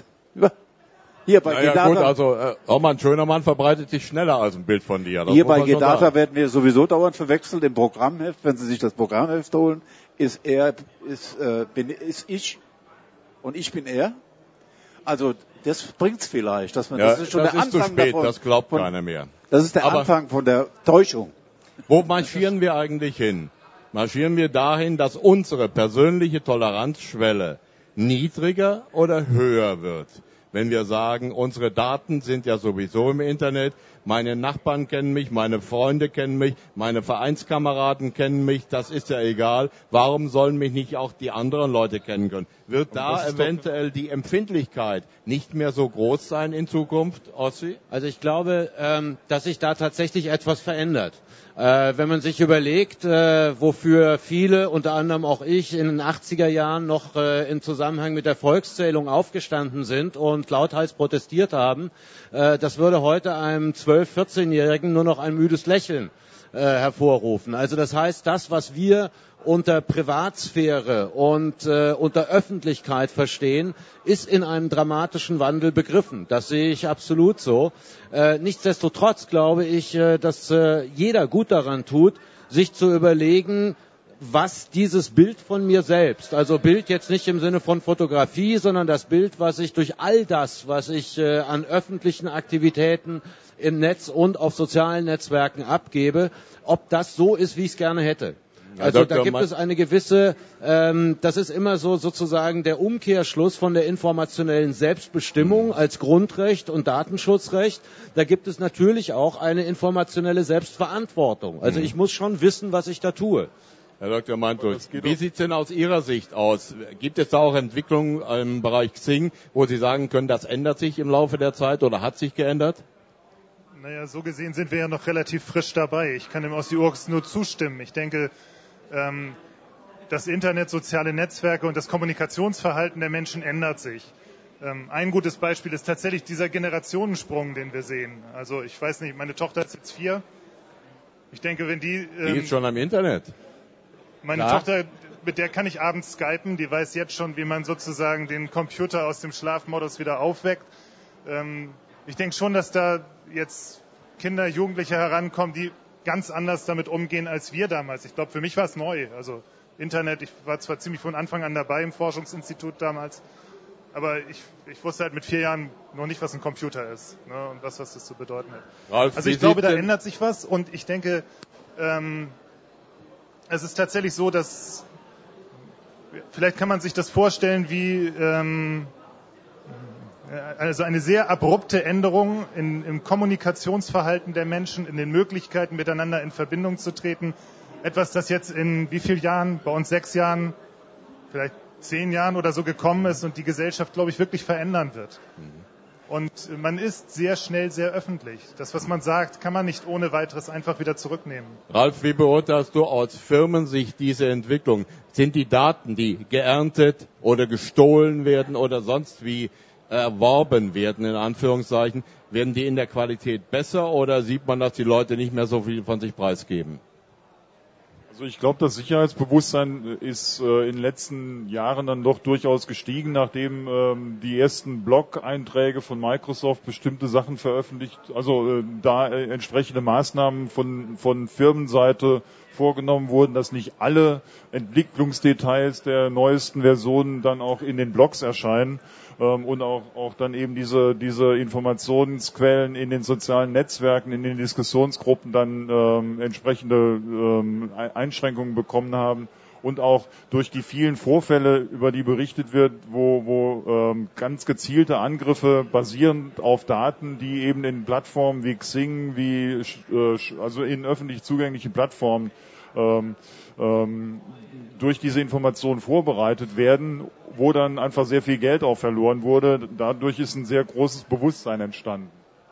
Hier bei naja, Gedata. Gut, also äh, Roman Schönermann verbreitet sich schneller als ein Bild von dir. Das hier bei muss man schon Gedata sagen. werden wir sowieso dauernd verwechselt. Im Programmheft, wenn Sie sich das Programmheft holen, ist er, ist, äh, bin, ist ich und ich bin er. Also das bringt's vielleicht, dass man ja, das ist schon das der ist Anfang zu spät, davon. das glaubt von, keiner mehr. Das ist der Aber Anfang von der Täuschung. Wo marschieren wir eigentlich hin? Marschieren wir dahin, dass unsere persönliche Toleranzschwelle niedriger oder höher wird? Wenn wir sagen, unsere Daten sind ja sowieso im Internet, meine Nachbarn kennen mich, meine Freunde kennen mich, meine Vereinskameraden kennen mich, das ist ja egal. Warum sollen mich nicht auch die anderen Leute kennen können? Wird da eventuell die Empfindlichkeit nicht mehr so groß sein in Zukunft, Ossi? Also ich glaube, ähm, dass sich da tatsächlich etwas verändert. Äh, wenn man sich überlegt, äh, wofür viele, unter anderem auch ich, in den achtziger Jahren noch äh, im Zusammenhang mit der Volkszählung aufgestanden sind und lauthals protestiert haben, äh, das würde heute einem zwölf-, vierzehnjährigen nur noch ein müdes Lächeln äh, hervorrufen. Also das heißt, das, was wir unter Privatsphäre und äh, unter Öffentlichkeit verstehen, ist in einem dramatischen Wandel begriffen. Das sehe ich absolut so. Äh, nichtsdestotrotz glaube ich, äh, dass äh, jeder gut daran tut, sich zu überlegen, was dieses Bild von mir selbst, also Bild jetzt nicht im Sinne von Fotografie, sondern das Bild, was ich durch all das, was ich äh, an öffentlichen Aktivitäten im Netz und auf sozialen Netzwerken abgebe, ob das so ist, wie ich es gerne hätte. Also da gibt es eine gewisse, ähm, das ist immer so sozusagen der Umkehrschluss von der informationellen Selbstbestimmung als Grundrecht und Datenschutzrecht. Da gibt es natürlich auch eine informationelle Selbstverantwortung. Also ich muss schon wissen, was ich da tue. Herr Doktor Mantel, wie sieht es denn aus Ihrer Sicht aus? Gibt es da auch Entwicklungen im Bereich Xing, wo Sie sagen können, das ändert sich im Laufe der Zeit oder hat sich geändert? Naja, so gesehen sind wir ja noch relativ frisch dabei. Ich kann dem Ossi Urks nur zustimmen. Ich denke, ähm, das Internet, soziale Netzwerke und das Kommunikationsverhalten der Menschen ändert sich. Ähm, ein gutes Beispiel ist tatsächlich dieser Generationensprung, den wir sehen. Also ich weiß nicht, meine Tochter ist jetzt vier. Ich denke, wenn die... Ähm, die ist schon am Internet. Meine Klar. Tochter, mit der kann ich abends skypen. Die weiß jetzt schon, wie man sozusagen den Computer aus dem Schlafmodus wieder aufweckt. Ähm, ich denke schon, dass da jetzt Kinder, Jugendliche herankommen, die ganz anders damit umgehen als wir damals. Ich glaube, für mich war es neu. Also Internet, ich war zwar ziemlich von Anfang an dabei im Forschungsinstitut damals, aber ich, ich wusste halt mit vier Jahren noch nicht, was ein Computer ist, ne, und was, was das zu bedeuten hat. Ralf, also ich glaube, da ändert sich was und ich denke, ähm, es ist tatsächlich so, dass vielleicht kann man sich das vorstellen wie ähm, also eine sehr abrupte Änderung in, im Kommunikationsverhalten der Menschen, in den Möglichkeiten, miteinander in Verbindung zu treten. Etwas, das jetzt in wie vielen Jahren, bei uns sechs Jahren, vielleicht zehn Jahren oder so gekommen ist und die Gesellschaft, glaube ich, wirklich verändern wird. Und man ist sehr schnell sehr öffentlich. Das, was man sagt, kann man nicht ohne weiteres einfach wieder zurücknehmen. Ralf, wie beurteilst du aus Firmensicht diese Entwicklung? Sind die Daten, die geerntet oder gestohlen werden oder sonst wie erworben werden, in Anführungszeichen, werden die in der Qualität besser oder sieht man, dass die Leute nicht mehr so viel von sich preisgeben? Also ich glaube, das Sicherheitsbewusstsein ist äh, in den letzten Jahren dann doch durchaus gestiegen, nachdem ähm, die ersten Blog-Einträge von Microsoft bestimmte Sachen veröffentlicht, also äh, da äh, entsprechende Maßnahmen von, von Firmenseite vorgenommen wurden, dass nicht alle Entwicklungsdetails der neuesten Versionen dann auch in den Blogs erscheinen. Und auch, auch dann eben diese, diese Informationsquellen in den sozialen Netzwerken, in den Diskussionsgruppen dann ähm, entsprechende ähm, Einschränkungen bekommen haben und auch durch die vielen Vorfälle, über die berichtet wird, wo, wo ähm, ganz gezielte Angriffe basierend auf Daten, die eben in Plattformen wie Xing, wie äh, also in öffentlich zugänglichen Plattformen ähm, ähm, durch diese Informationen vorbereitet werden, wo dann einfach sehr viel Geld auch verloren wurde. Dadurch ist ein sehr großes Bewusstsein entstanden.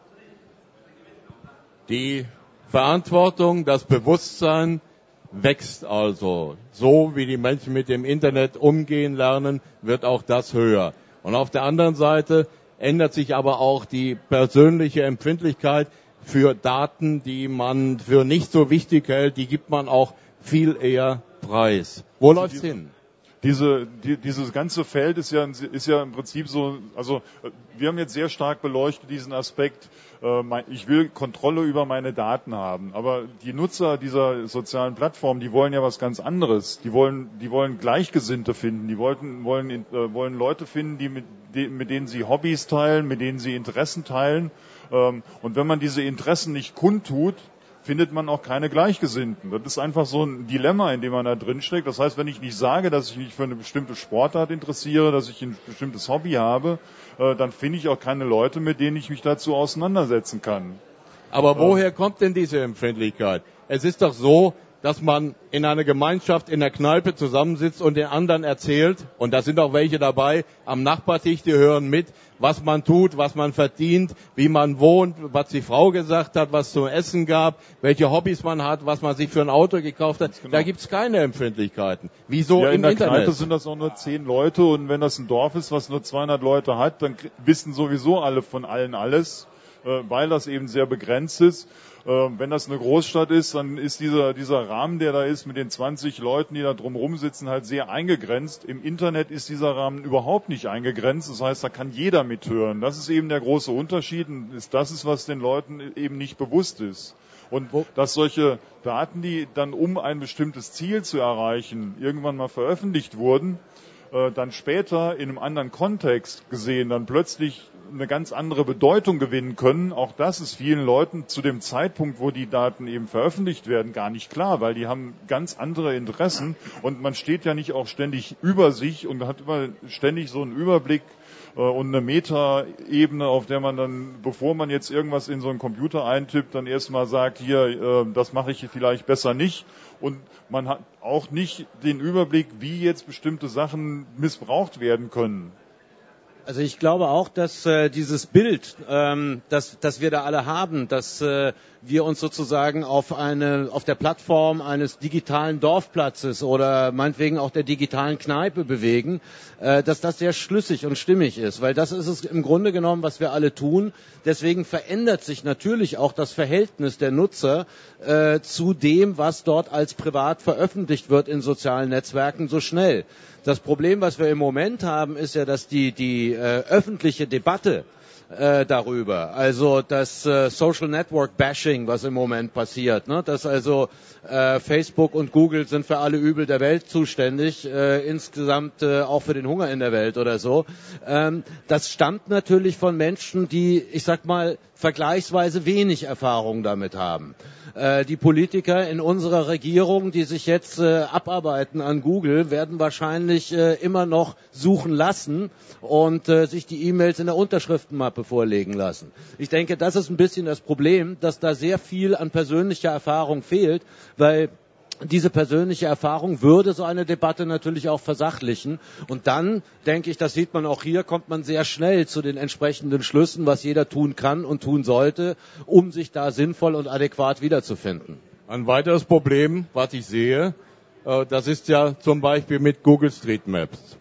Die Verantwortung, das Bewusstsein wächst also. So wie die Menschen mit dem Internet umgehen lernen, wird auch das höher. Und auf der anderen Seite ändert sich aber auch die persönliche Empfindlichkeit für Daten, die man für nicht so wichtig hält, die gibt man auch viel eher preis. Wo also läuft's hin? Diese, die, dieses ganze Feld ist ja, ist ja im Prinzip so, also wir haben jetzt sehr stark beleuchtet diesen Aspekt, äh, ich will Kontrolle über meine Daten haben, aber die Nutzer dieser sozialen Plattformen, die wollen ja was ganz anderes, die wollen, die wollen Gleichgesinnte finden, die wollten, wollen, äh, wollen Leute finden, die mit, die, mit denen sie Hobbys teilen, mit denen sie Interessen teilen, ähm, und wenn man diese Interessen nicht kundtut, findet man auch keine Gleichgesinnten. Das ist einfach so ein Dilemma, in dem man da drin steckt. Das heißt, wenn ich nicht sage, dass ich mich für eine bestimmte Sportart interessiere, dass ich ein bestimmtes Hobby habe, äh, dann finde ich auch keine Leute, mit denen ich mich dazu auseinandersetzen kann. Aber woher ähm. kommt denn diese Empfindlichkeit? Es ist doch so, dass man in einer Gemeinschaft in der Kneipe zusammensitzt und den anderen erzählt, und da sind auch welche dabei, am Nachbartisch, die hören mit, was man tut, was man verdient, wie man wohnt, was die Frau gesagt hat, was zum Essen gab, welche Hobbys man hat, was man sich für ein Auto gekauft hat. Genau. Da gibt's keine Empfindlichkeiten. Wieso ja, im in der Internet? Kneipe sind das auch nur zehn Leute, und wenn das ein Dorf ist, was nur zweihundert Leute hat, dann wissen sowieso alle von allen alles, weil das eben sehr begrenzt ist. Wenn das eine Großstadt ist, dann ist dieser, dieser Rahmen, der da ist, mit den zwanzig Leuten, die da drumherum sitzen, halt sehr eingegrenzt. Im Internet ist dieser Rahmen überhaupt nicht eingegrenzt. Das heißt, da kann jeder mithören. Das ist eben der große Unterschied. Und das ist, was den Leuten eben nicht bewusst ist. Und dass solche Daten, die dann, um ein bestimmtes Ziel zu erreichen, irgendwann mal veröffentlicht wurden, dann später in einem anderen Kontext gesehen, dann plötzlich eine ganz andere Bedeutung gewinnen können. Auch das ist vielen Leuten zu dem Zeitpunkt, wo die Daten eben veröffentlicht werden, gar nicht klar, weil die haben ganz andere Interessen, und man steht ja nicht auch ständig über sich und hat immer ständig so einen Überblick äh, und eine Metaebene, auf der man dann, bevor man jetzt irgendwas in so einen Computer eintippt, dann erstmal sagt, hier, äh, das mache ich vielleicht besser nicht. Und man hat auch nicht den Überblick, wie jetzt bestimmte Sachen missbraucht werden können. Also ich glaube auch, dass äh, dieses Bild, ähm, das, das wir da alle haben, dass äh, wir uns sozusagen auf eine, auf der Plattform eines digitalen Dorfplatzes oder meinetwegen auch der digitalen Kneipe bewegen, äh, dass das sehr schlüssig und stimmig ist, weil das ist es im Grunde genommen, was wir alle tun. Deswegen verändert sich natürlich auch das Verhältnis der Nutzer äh, zu dem, was dort als privat veröffentlicht wird in sozialen Netzwerken, so schnell. Das Problem, was wir im Moment haben, ist ja, dass die, die äh, öffentliche Debatte äh, darüber, also das äh, Social Network Bashing, was im Moment passiert, ne? Dass also äh, Facebook und Google sind für alle Übel der Welt zuständig, äh, insgesamt äh, auch für den Hunger in der Welt oder so. Ähm, das stammt natürlich von Menschen, die, ich sag mal, vergleichsweise wenig Erfahrung damit haben. Äh, die Politiker in unserer Regierung, die sich jetzt äh, abarbeiten an Google, werden wahrscheinlich äh, immer noch suchen lassen und äh, sich die E-Mails in der Unterschriftenmappe vorlegen lassen. Ich denke, das ist ein bisschen das Problem, dass da sehr viel an persönlicher Erfahrung fehlt, weil diese persönliche Erfahrung würde so eine Debatte natürlich auch versachlichen. Und dann, denke ich, das sieht man auch hier, kommt man sehr schnell zu den entsprechenden Schlüssen, was jeder tun kann und tun sollte, um sich da sinnvoll und adäquat wiederzufinden. Ein weiteres Problem, was ich sehe, äh, das ist ja zum Beispiel mit Google Street Maps.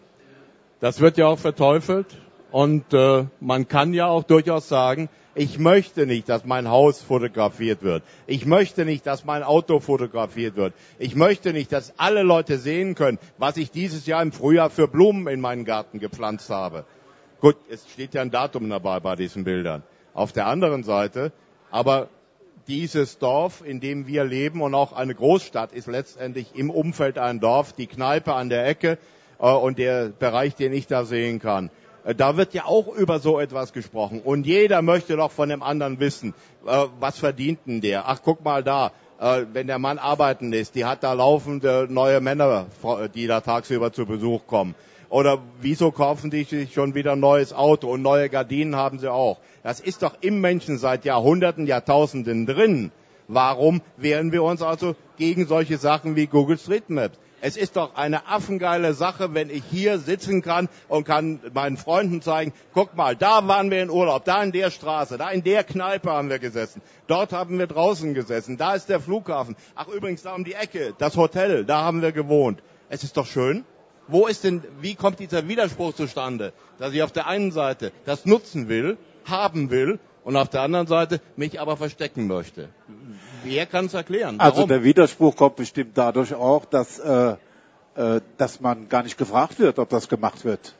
Das wird ja auch verteufelt und äh, man kann ja auch durchaus sagen, ich möchte nicht, dass mein Haus fotografiert wird. Ich möchte nicht, dass mein Auto fotografiert wird. Ich möchte nicht, dass alle Leute sehen können, was ich dieses Jahr im Frühjahr für Blumen in meinen Garten gepflanzt habe. Gut, es steht ja ein Datum dabei bei diesen Bildern. Auf der anderen Seite, aber dieses Dorf, in dem wir leben und auch eine Großstadt ist letztendlich im Umfeld ein Dorf, die Kneipe an der Ecke äh, und der Bereich, den ich da sehen kann. Da wird ja auch über so etwas gesprochen. Und jeder möchte doch von dem anderen wissen, äh, was verdient denn der? Ach, guck mal da, äh, wenn der Mann arbeiten ist, die hat da laufende neue Männer, die da tagsüber zu Besuch kommen. Oder wieso kaufen die sich schon wieder ein neues Auto und neue Gardinen haben sie auch? Das ist doch im Menschen seit Jahrhunderten, Jahrtausenden drin. Warum wehren wir uns also gegen solche Sachen wie Google Street Maps? Es ist doch eine affengeile Sache, wenn ich hier sitzen kann und kann meinen Freunden zeigen, guck mal, da waren wir in Urlaub, da in der Straße, da in der Kneipe haben wir gesessen, dort haben wir draußen gesessen, da ist der Flughafen. Ach übrigens, da um die Ecke, das Hotel, da haben wir gewohnt. Es ist doch schön. Wo ist denn, wie kommt dieser Widerspruch zustande, dass ich auf der einen Seite das nutzen will, haben will und auf der anderen Seite mich aber verstecken möchte? Wer kann es erklären? Warum? Also der Widerspruch kommt bestimmt dadurch auch, dass, äh, äh, dass man gar nicht gefragt wird, ob das gemacht wird.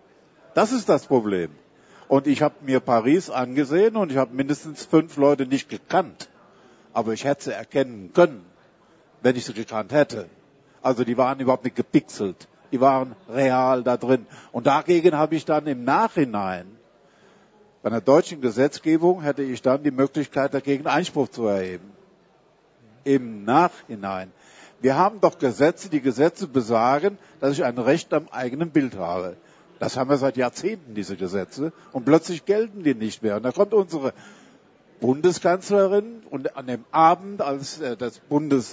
Das ist das Problem. Und ich habe mir Paris angesehen und ich habe mindestens fünf Leute nicht gekannt. Aber ich hätte sie erkennen können, wenn ich sie gekannt hätte. Also die waren überhaupt nicht gepixelt. Die waren real da drin. Und dagegen habe ich dann im Nachhinein, bei einer deutschen Gesetzgebung, hätte ich dann die Möglichkeit, dagegen Einspruch zu erheben. Im Nachhinein. Wir haben doch Gesetze, die Gesetze besagen, dass ich ein Recht am eigenen Bild habe. Das haben wir seit Jahrzehnten, diese Gesetze. Und plötzlich gelten die nicht mehr. Und da kommt unsere Bundeskanzlerin und an dem Abend, als äh, das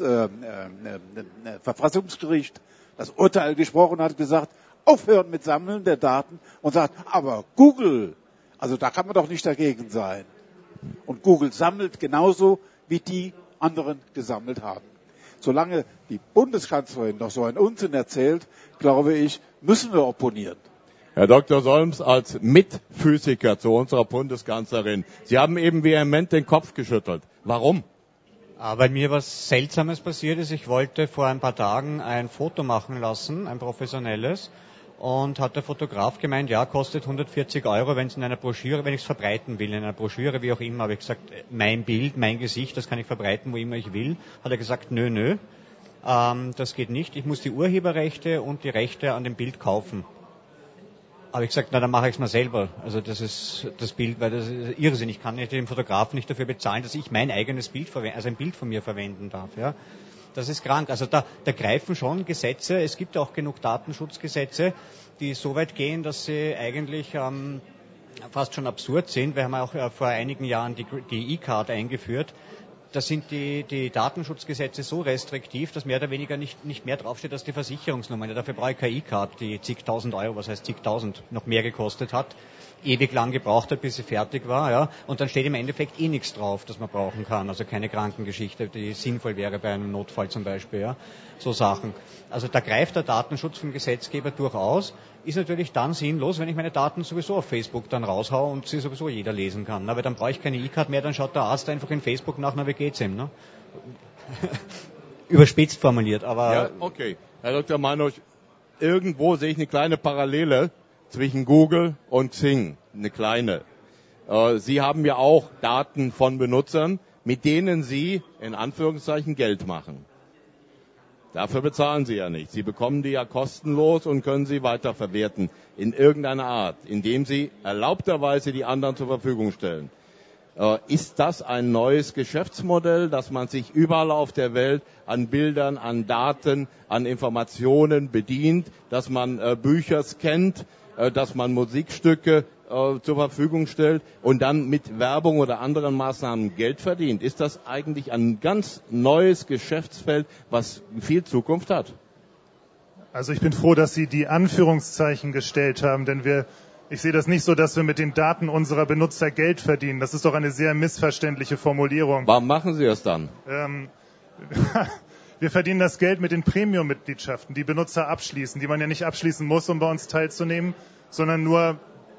Bundesverfassungsgericht äh, äh, das Urteil gesprochen hat, gesagt, aufhören mit Sammeln der Daten und sagt, aber Google, also da kann man doch nicht dagegen sein. Und Google sammelt genauso, wie die anderen gesammelt haben. Solange die Bundeskanzlerin noch so einen Unsinn erzählt, glaube ich, müssen wir opponieren. Herr Doktor Solms, als Mitphysiker zu unserer Bundeskanzlerin, Sie haben eben vehement den Kopf geschüttelt. Warum? Weil mir was Seltsames passiert ist. Ich wollte vor ein paar Tagen ein Foto machen lassen, ein professionelles. Und hat der Fotograf gemeint, ja, kostet hundertvierzig Euro, wenn es in einer Broschüre, wenn ich es verbreiten will, in einer Broschüre, wie auch immer, habe ich gesagt, mein Bild, mein Gesicht, das kann ich verbreiten, wo immer ich will. Hat er gesagt, nö, nö, ähm, das geht nicht. Ich muss die Urheberrechte und die Rechte an dem Bild kaufen. Aber ich gesagt, na, dann mache ich es mal selber. Also das ist das Bild, weil das ist Irrsinn. Ich kann nicht den Fotografen nicht dafür bezahlen, dass ich mein eigenes Bild verwende, also ein Bild von mir verwenden darf, ja. Das ist krank. Also da, da greifen schon Gesetze. Es gibt auch genug Datenschutzgesetze, die so weit gehen, dass sie eigentlich ähm, fast schon absurd sind. Wir haben auch äh, vor einigen Jahren die, die E-Card eingeführt. Da sind die, die Datenschutzgesetze so restriktiv, dass mehr oder weniger nicht, nicht mehr draufsteht als die Versicherungsnummer. Ja, dafür brauche ich keine E-Card, die zigtausend Euro, was heißt zigtausend, noch mehr gekostet hat, ewig lang gebraucht hat, bis sie fertig war. Ja. Und dann steht im Endeffekt eh nichts drauf, das man brauchen kann. Also keine Krankengeschichte, die sinnvoll wäre bei einem Notfall zum Beispiel. Ja. So Sachen. Also da greift der Datenschutz vom Gesetzgeber durchaus. Ist natürlich dann sinnlos, wenn ich meine Daten sowieso auf Facebook dann raushau und sie sowieso jeder lesen kann. Aber dann brauche ich keine E-Card mehr, dann schaut der Arzt einfach in Facebook nach, na, wie geht's ihm, ne? Überspitzt formuliert, aber... Ja, okay. Herr Doktor Manusch, irgendwo sehe ich eine kleine Parallele zwischen Google und Xing. Eine kleine. Sie haben ja auch Daten von Benutzern, mit denen Sie, in Anführungszeichen, Geld machen. Dafür bezahlen Sie ja nicht. Sie bekommen die ja kostenlos und können sie weiterverwerten in irgendeiner Art, indem Sie erlaubterweise die anderen zur Verfügung stellen. Äh, ist das ein neues Geschäftsmodell, dass man sich überall auf der Welt an Bildern, an Daten, an Informationen bedient, dass man äh, Bücher scannt, äh, dass man Musikstücke äh, zur Verfügung stellt und dann mit Werbung oder anderen Maßnahmen Geld verdient? Ist das eigentlich ein ganz neues Geschäftsfeld, was viel Zukunft hat? Also ich bin froh, dass Sie die Anführungszeichen gestellt haben, denn wir Ich sehe das nicht so, dass wir mit den Daten unserer Benutzer Geld verdienen. Das ist doch eine sehr missverständliche Formulierung. Warum machen Sie das dann? Ähm, wir verdienen das Geld mit den Premium-Mitgliedschaften, die Benutzer abschließen, die man ja nicht abschließen muss, um bei uns teilzunehmen, sondern nur,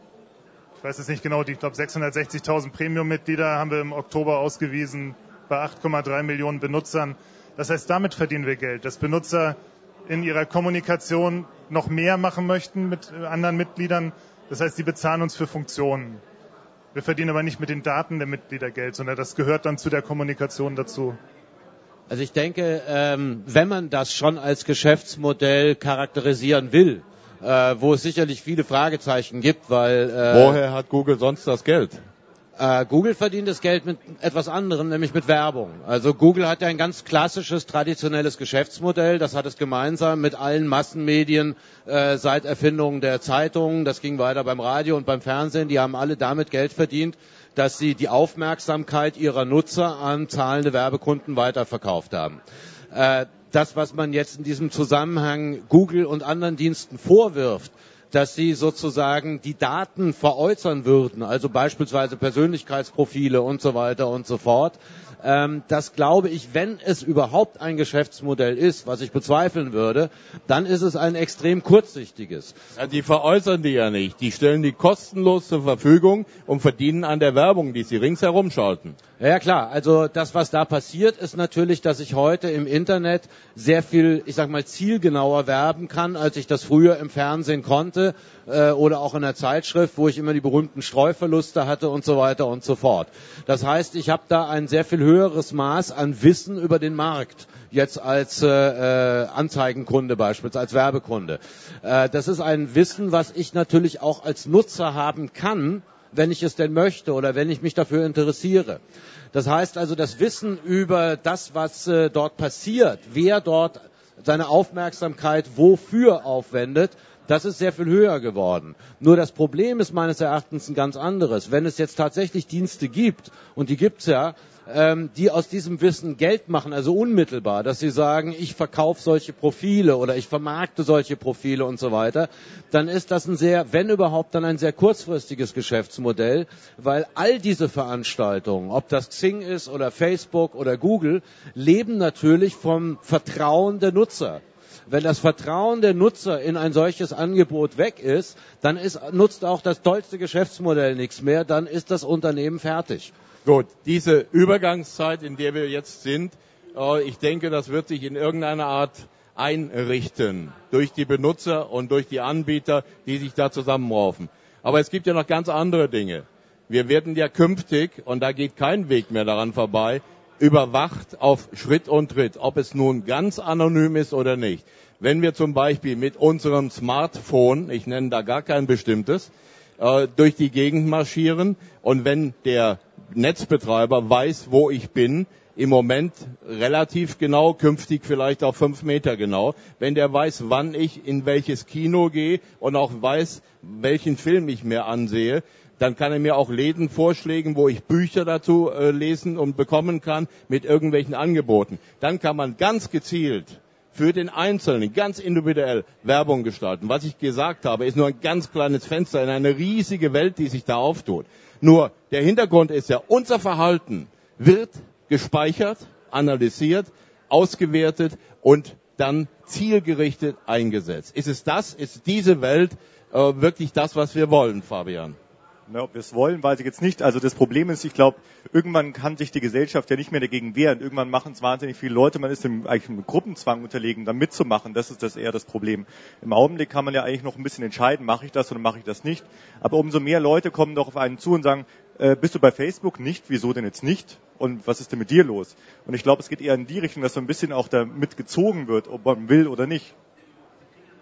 ich weiß es nicht genau, ich glaube sechshundertsechzigtausend Premium-Mitglieder haben wir im Oktober ausgewiesen bei acht Komma drei Millionen Benutzern. Das heißt, damit verdienen wir Geld, dass Benutzer in ihrer Kommunikation noch mehr machen möchten mit anderen Mitgliedern. Das heißt, sie bezahlen uns für Funktionen. Wir verdienen aber nicht mit den Daten der Mitglieder Geld, sondern das gehört dann zu der Kommunikation dazu. Also ich denke, ähm, wenn man das schon als Geschäftsmodell charakterisieren will, äh, wo es sicherlich viele Fragezeichen gibt, weil... Äh, Woher hat Google sonst das Geld? Äh, Google verdient das Geld mit etwas anderem, nämlich mit Werbung. Also Google hat ja ein ganz klassisches, traditionelles Geschäftsmodell. Das hat es gemeinsam mit allen Massenmedien äh, seit Erfindung der Zeitungen. Das ging weiter beim Radio und beim Fernsehen. Die haben alle damit Geld verdient, dass sie die Aufmerksamkeit ihrer Nutzer an zahlende Werbekunden weiterverkauft haben. Äh, das, was man jetzt in diesem Zusammenhang Google und anderen Diensten vorwirft, dass sie sozusagen die Daten veräußern würden, also beispielsweise Persönlichkeitsprofile und so weiter und so fort. Ähm, das glaube ich, wenn es überhaupt ein Geschäftsmodell ist, was ich bezweifeln würde, dann ist es ein extrem kurzsichtiges. Ja, die veräußern die ja nicht. Die stellen die kostenlos zur Verfügung und verdienen an der Werbung, die sie ringsherum schalten. Ja klar, also das, was da passiert, ist natürlich, dass ich heute im Internet sehr viel, ich sag mal, zielgenauer werben kann, als ich das früher im Fernsehen konnte äh, oder auch in der Zeitschrift, wo ich immer die berühmten Streuverluste hatte und so weiter und so fort. Das heißt, ich habe da ein sehr viel höheres Maß an Wissen über den Markt, jetzt als äh, äh, Anzeigenkunde beispielsweise, als Werbekunde. Äh, das ist ein Wissen, was ich natürlich auch als Nutzer haben kann, wenn ich es denn möchte oder wenn ich mich dafür interessiere. Das heißt also, das Wissen über das, was äh, dort passiert, wer dort seine Aufmerksamkeit wofür aufwendet, das ist sehr viel höher geworden. Nur das Problem ist meines Erachtens ein ganz anderes. Wenn es jetzt tatsächlich Dienste gibt, und die gibt's ja, ähm, die aus diesem Wissen Geld machen, also unmittelbar, dass sie sagen, ich verkaufe solche Profile oder ich vermarkte solche Profile und so weiter, dann ist das ein sehr, wenn überhaupt, dann ein sehr kurzfristiges Geschäftsmodell, weil all diese Veranstaltungen, ob das Xing ist oder Facebook oder Google, leben natürlich vom Vertrauen der Nutzer. Wenn das Vertrauen der Nutzer in ein solches Angebot weg ist, dann ist, nutzt auch das tollste Geschäftsmodell nichts mehr, dann ist das Unternehmen fertig. Gut, diese Übergangszeit, in der wir jetzt sind, äh, ich denke, das wird sich in irgendeiner Art einrichten durch die Benutzer und durch die Anbieter, die sich da zusammenraufen. Aber es gibt ja noch ganz andere Dinge. Wir werden ja künftig, und da geht kein Weg mehr daran vorbei, überwacht auf Schritt und Tritt, ob es nun ganz anonym ist oder nicht. Wenn wir zum Beispiel mit unserem Smartphone, ich nenne da gar kein bestimmtes, äh, durch die Gegend marschieren und wenn der Netzbetreiber weiß, wo ich bin, im Moment relativ genau, künftig vielleicht auch fünf Meter genau, wenn der weiß, wann ich in welches Kino gehe und auch weiß, welchen Film ich mir ansehe, dann kann er mir auch Läden vorschlagen, wo ich Bücher dazu äh, lesen und bekommen kann mit irgendwelchen Angeboten. Dann kann man ganz gezielt für den Einzelnen, ganz individuell Werbung gestalten. Was ich gesagt habe, ist nur ein ganz kleines Fenster in eine riesige Welt, die sich da auftut. Nur der Hintergrund ist ja, unser Verhalten wird gespeichert, analysiert, ausgewertet und dann zielgerichtet eingesetzt. Ist es das, ist diese Welt äh, wirklich das, was wir wollen, Fabian? Na, ob wir es wollen, weiß ich jetzt nicht. Also das Problem ist, ich glaube, irgendwann kann sich die Gesellschaft ja nicht mehr dagegen wehren. Irgendwann machen es wahnsinnig viele Leute. Man ist dem, eigentlich einem Gruppenzwang unterlegen, da mitzumachen. Das ist das eher das Problem. Im Augenblick kann man ja eigentlich noch ein bisschen entscheiden, mache ich das oder mache ich das nicht. Aber umso mehr Leute kommen doch auf einen zu und sagen, äh, bist du bei Facebook? Nicht. Wieso denn jetzt nicht? Und was ist denn mit dir los? Und ich glaube, es geht eher in die Richtung, dass so ein bisschen auch da mitgezogen wird, ob man will oder nicht.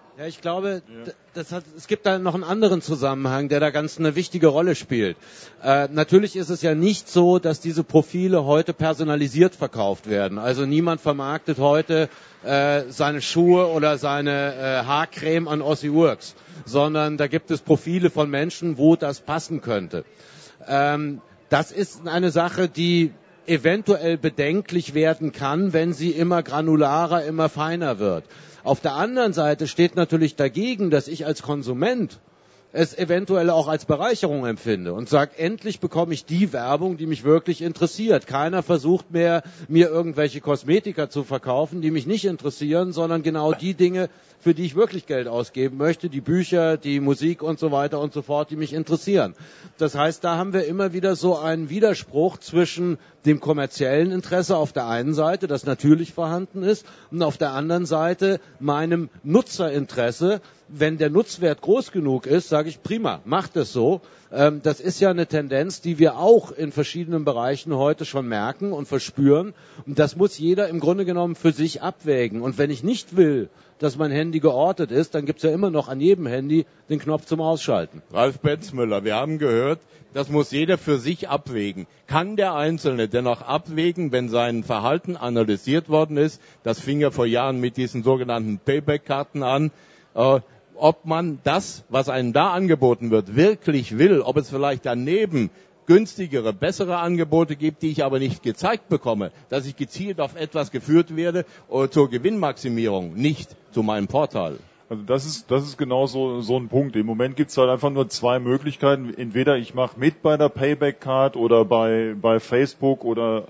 Ja, ich glaube, ja. das hat, es gibt da noch einen anderen Zusammenhang, der da ganz eine wichtige Rolle spielt. Äh, natürlich ist es ja nicht so, dass diese Profile heute personalisiert verkauft werden. Also niemand vermarktet heute äh, seine Schuhe oder seine äh, Haarcreme an Ossi Urks, sondern da gibt es Profile von Menschen, wo das passen könnte. Ähm, das ist eine Sache, die eventuell bedenklich werden kann, wenn sie immer granularer, immer feiner wird. Auf der anderen Seite steht natürlich dagegen, dass ich als Konsument es eventuell auch als Bereicherung empfinde und sage, endlich bekomme ich die Werbung, die mich wirklich interessiert. Keiner versucht mehr, mir irgendwelche Kosmetika zu verkaufen, die mich nicht interessieren, sondern genau die Dinge, für die ich wirklich Geld ausgeben möchte, die Bücher, die Musik und so weiter und so fort, die mich interessieren. Das heißt, da haben wir immer wieder so einen Widerspruch zwischen dem kommerziellen Interesse auf der einen Seite, das natürlich vorhanden ist, und auf der anderen Seite meinem Nutzerinteresse. Wenn der Nutzwert groß genug ist, sage ich, prima, macht es so. Ähm, das ist ja eine Tendenz, die wir auch in verschiedenen Bereichen heute schon merken und verspüren. Und das muss jeder im Grunde genommen für sich abwägen. Und wenn ich nicht will, dass mein Handy geortet ist, dann gibt es ja immer noch an jedem Handy den Knopf zum Ausschalten. Ralf Benzmüller, wir haben gehört, das muss jeder für sich abwägen. Kann der Einzelne dennoch abwägen, wenn sein Verhalten analysiert worden ist? Das fing ja vor Jahren mit diesen sogenannten Payback-Karten an. Äh, ob man das, was einem da angeboten wird, wirklich will, ob es vielleicht daneben günstigere, bessere Angebote gibt, die ich aber nicht gezeigt bekomme, dass ich gezielt auf etwas geführt werde oder zur Gewinnmaximierung, nicht zu meinem Vorteil. Also das ist das ist genau so, so ein Punkt. Im Moment gibt es halt einfach nur zwei Möglichkeiten. Entweder ich mache mit bei der Payback-Card oder bei bei Facebook oder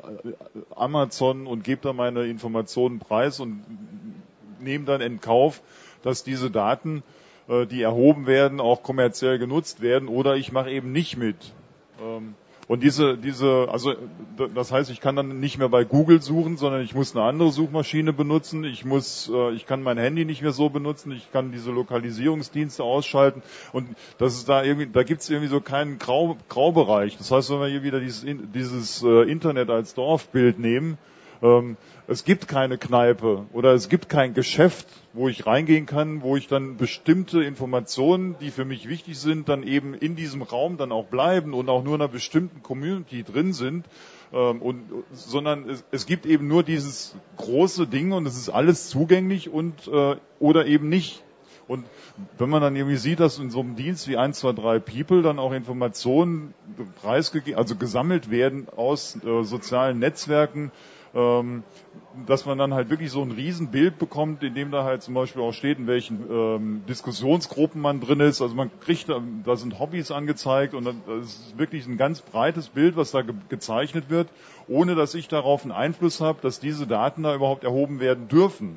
Amazon und gebe da meine Informationen preis und nehme dann in Kauf, dass diese Daten, äh, die erhoben werden, auch kommerziell genutzt werden, oder ich mache eben nicht mit. Ähm, und diese, diese, also das heißt, ich kann dann nicht mehr bei Google suchen, sondern ich muss eine andere Suchmaschine benutzen. Ich muss, äh, ich kann mein Handy nicht mehr so benutzen. Ich kann diese Lokalisierungsdienste ausschalten. Und das ist da irgendwie, da gibt es irgendwie so keinen Grau, Graubereich. Das heißt, wenn wir hier wieder dieses, dieses äh, Internet als Dorfbild nehmen, ähm, es gibt keine Kneipe oder es gibt kein Geschäft, wo ich reingehen kann, wo ich dann bestimmte Informationen, die für mich wichtig sind, dann eben in diesem Raum dann auch bleiben und auch nur in einer bestimmten Community drin sind. Ähm, und, sondern es, es gibt eben nur dieses große Ding und es ist alles zugänglich und äh, oder eben nicht. Und wenn man dann irgendwie sieht, dass in so einem Dienst wie eins zwei drei People dann auch Informationen preisgegeben, also gesammelt werden aus äh, sozialen Netzwerken, Ähm, dass man dann halt wirklich so ein Riesenbild bekommt, in dem da halt zum Beispiel auch steht, in welchen ähm, Diskussionsgruppen man drin ist. Also man kriegt, da, da sind Hobbys angezeigt und dann, das ist wirklich ein ganz breites Bild, was da ge- gezeichnet wird, ohne dass ich darauf einen Einfluss habe, dass diese Daten da überhaupt erhoben werden dürfen.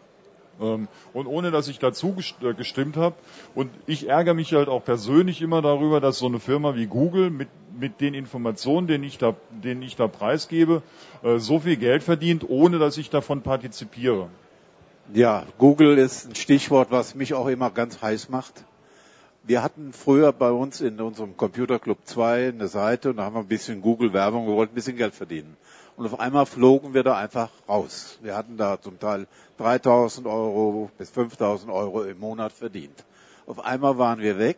Ähm, und ohne, dass ich dazu gestimmt habe. Und ich ärgere mich halt auch persönlich immer darüber, dass so eine Firma wie Google mit, mit den Informationen, denen ich da, denen ich da preisgebe, äh, so viel Geld verdient, ohne dass ich davon partizipiere. Ja, Google ist ein Stichwort, was mich auch immer ganz heiß macht. Wir hatten früher bei uns in unserem Computerclub zwei eine Seite und da haben wir ein bisschen Google-Werbung, wir wollten ein bisschen Geld verdienen. Und auf einmal flogen wir da einfach raus. Wir hatten da zum Teil dreitausend Euro bis fünftausend Euro im Monat verdient. Auf einmal waren wir weg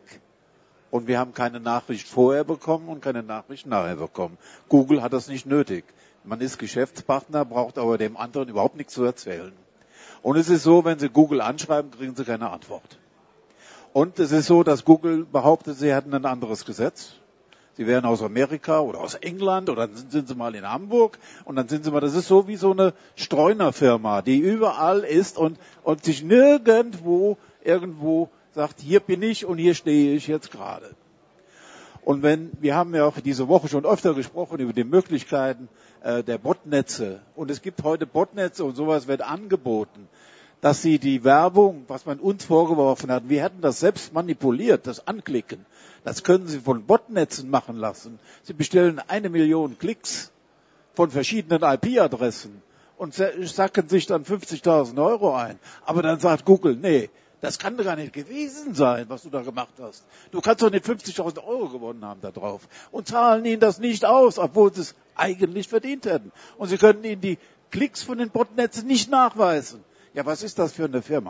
und wir haben keine Nachricht vorher bekommen und keine Nachricht nachher bekommen. Google hat das nicht nötig. Man ist Geschäftspartner, braucht aber dem anderen überhaupt nichts zu erzählen. Und es ist so, wenn Sie Google anschreiben, kriegen Sie keine Antwort. Und es ist so, dass Google behauptet, sie hätten ein anderes Gesetz. Sie wären aus Amerika oder aus England oder dann sind sie mal in Hamburg und dann sind sie mal, das ist so wie so eine Streunerfirma, die überall ist und, und sich nirgendwo irgendwo sagt, hier bin ich und hier stehe ich jetzt gerade. Und wenn, wir haben ja auch diese Woche schon öfter gesprochen über die Möglichkeiten äh, der Botnetze und es gibt heute Botnetze und sowas wird angeboten, dass sie die Werbung, was man uns vorgeworfen hat, wir hätten das selbst manipuliert, das Anklicken. Das können Sie von Botnetzen machen lassen. Sie bestellen eine Million Klicks von verschiedenen I P-Adressen und sacken sich dann fünfzigtausend Euro ein. Aber dann sagt Google, nee, das kann doch gar nicht gewesen sein, was du da gemacht hast. Du kannst doch nicht fünfzigtausend Euro gewonnen haben da drauf. Und zahlen Ihnen das nicht aus, obwohl Sie es eigentlich verdient hätten. Und Sie können Ihnen die Klicks von den Botnetzen nicht nachweisen. Ja, was ist das für eine Firma?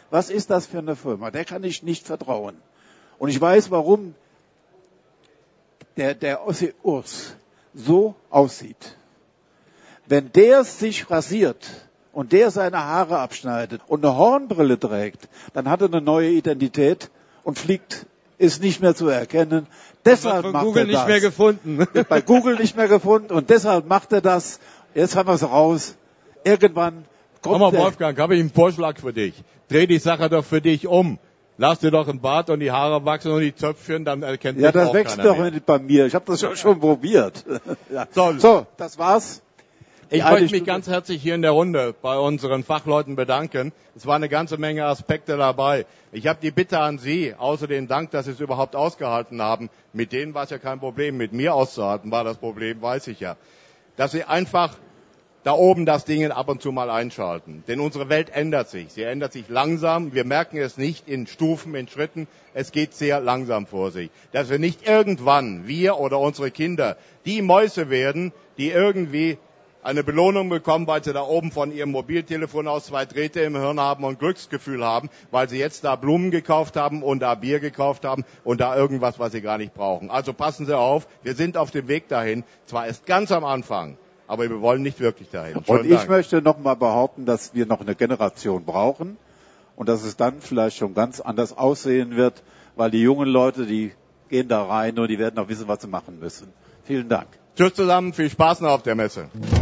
was ist das für eine Firma? Der kann ich nicht vertrauen. Und ich weiß, warum der, der Ossi Urs so aussieht. Wenn der sich rasiert und der seine Haare abschneidet und eine Hornbrille trägt, dann hat er eine neue Identität und fliegt, ist nicht mehr zu erkennen. Deshalb von macht Google er das. nicht mehr gefunden. Wird bei Google nicht mehr gefunden und deshalb macht er das. Jetzt haben wir es raus. Irgendwann kommt Komm mal, der. Wolfgang, habe ich einen Vorschlag für dich. Dreh die Sache doch für dich um. Lass dir doch einen Bart und die Haare wachsen und die Zöpfchen, dann erkennt Ja, dich das auch wächst keiner doch mehr. nicht bei mir. Ich habe das schon, schon probiert. Ja. So. So, das war's. Ich eine möchte mich Stunde. ganz herzlich hier in der Runde bei unseren Fachleuten bedanken. Es war eine ganze Menge Aspekte dabei. Ich habe die Bitte an Sie, außer den Dank, dass Sie es überhaupt ausgehalten haben. Mit denen war es ja kein Problem. Mit mir auszuhalten war das Problem, weiß ich ja. Dass Sie einfach da oben das Ding ab und zu mal einschalten. Denn unsere Welt ändert sich. Sie ändert sich langsam. Wir merken es nicht in Stufen, in Schritten. Es geht sehr langsam vor sich. Dass wir nicht irgendwann, wir oder unsere Kinder, die Mäuse werden, die irgendwie eine Belohnung bekommen, weil sie da oben von ihrem Mobiltelefon aus zwei Drähte im Hirn haben und Glücksgefühl haben, weil sie jetzt da Blumen gekauft haben und da Bier gekauft haben und da irgendwas, was sie gar nicht brauchen. Also passen Sie auf, wir sind auf dem Weg dahin, zwar erst ganz am Anfang, aber wir wollen nicht wirklich dahin. Und ich Dank. möchte noch mal behaupten, dass wir noch eine Generation brauchen und dass es dann vielleicht schon ganz anders aussehen wird, weil die jungen Leute, die gehen da rein und die werden auch wissen, was sie machen müssen. Vielen Dank. Tschüss zusammen, viel Spaß noch auf der Messe.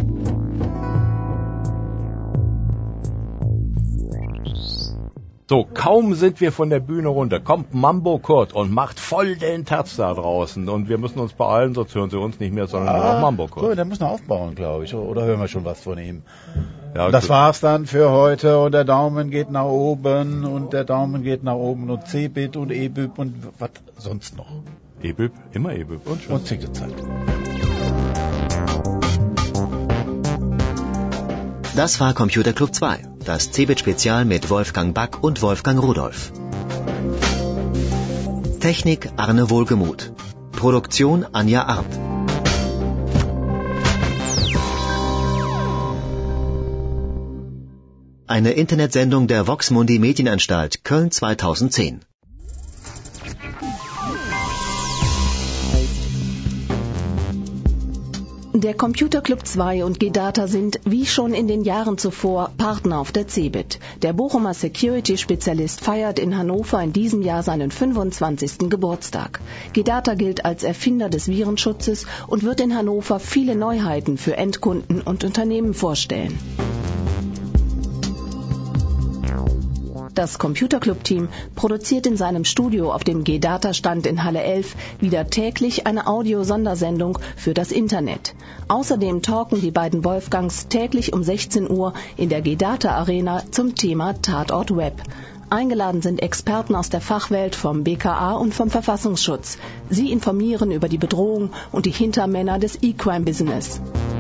So, kaum sind wir von der Bühne runter, kommt Mambo Kurt und macht voll den Terz da draußen. Und wir müssen uns beeilen, sonst hören sie uns nicht mehr, sondern nur noch Mambo Kurt. Gut, der muss noch aufbauen, glaube ich. Oder hören wir schon was von ihm? Ja, das gut. war's dann für heute. Und der Daumen geht nach oben. Und der Daumen geht nach oben. Und C-Bit und E-Bip und was sonst noch? E-Bip, immer E-Bip. Und schon. Und Zickzeit. Das war Computer Club zwei, das C-Bit-Spezial mit Wolfgang Back und Wolfgang Rudolph. Technik Arne Wohlgemuth. Produktion Anja Arndt. Eine Internetsendung der Vox-Mundi Medienanstalt Köln zweitausendzehn. Der Computer Club zwei und G-Data sind, wie schon in den Jahren zuvor, Partner auf der C-Bit. Der Bochumer Security-Spezialist feiert in Hannover in diesem Jahr seinen fünfundzwanzigsten Geburtstag. G-Data gilt als Erfinder des Virenschutzes und wird in Hannover viele Neuheiten für Endkunden und Unternehmen vorstellen. Das Computer Club Team produziert in seinem Studio auf dem G-Data-Stand in Halle elf wieder täglich eine Audio-Sondersendung für das Internet. Außerdem talken die beiden Wolfgangs täglich um sechzehn Uhr in der G-Data-Arena zum Thema Tatort Web. Eingeladen sind Experten aus der Fachwelt vom B K A und vom Verfassungsschutz. Sie informieren über die Bedrohung und die Hintermänner des E-Crime-Business.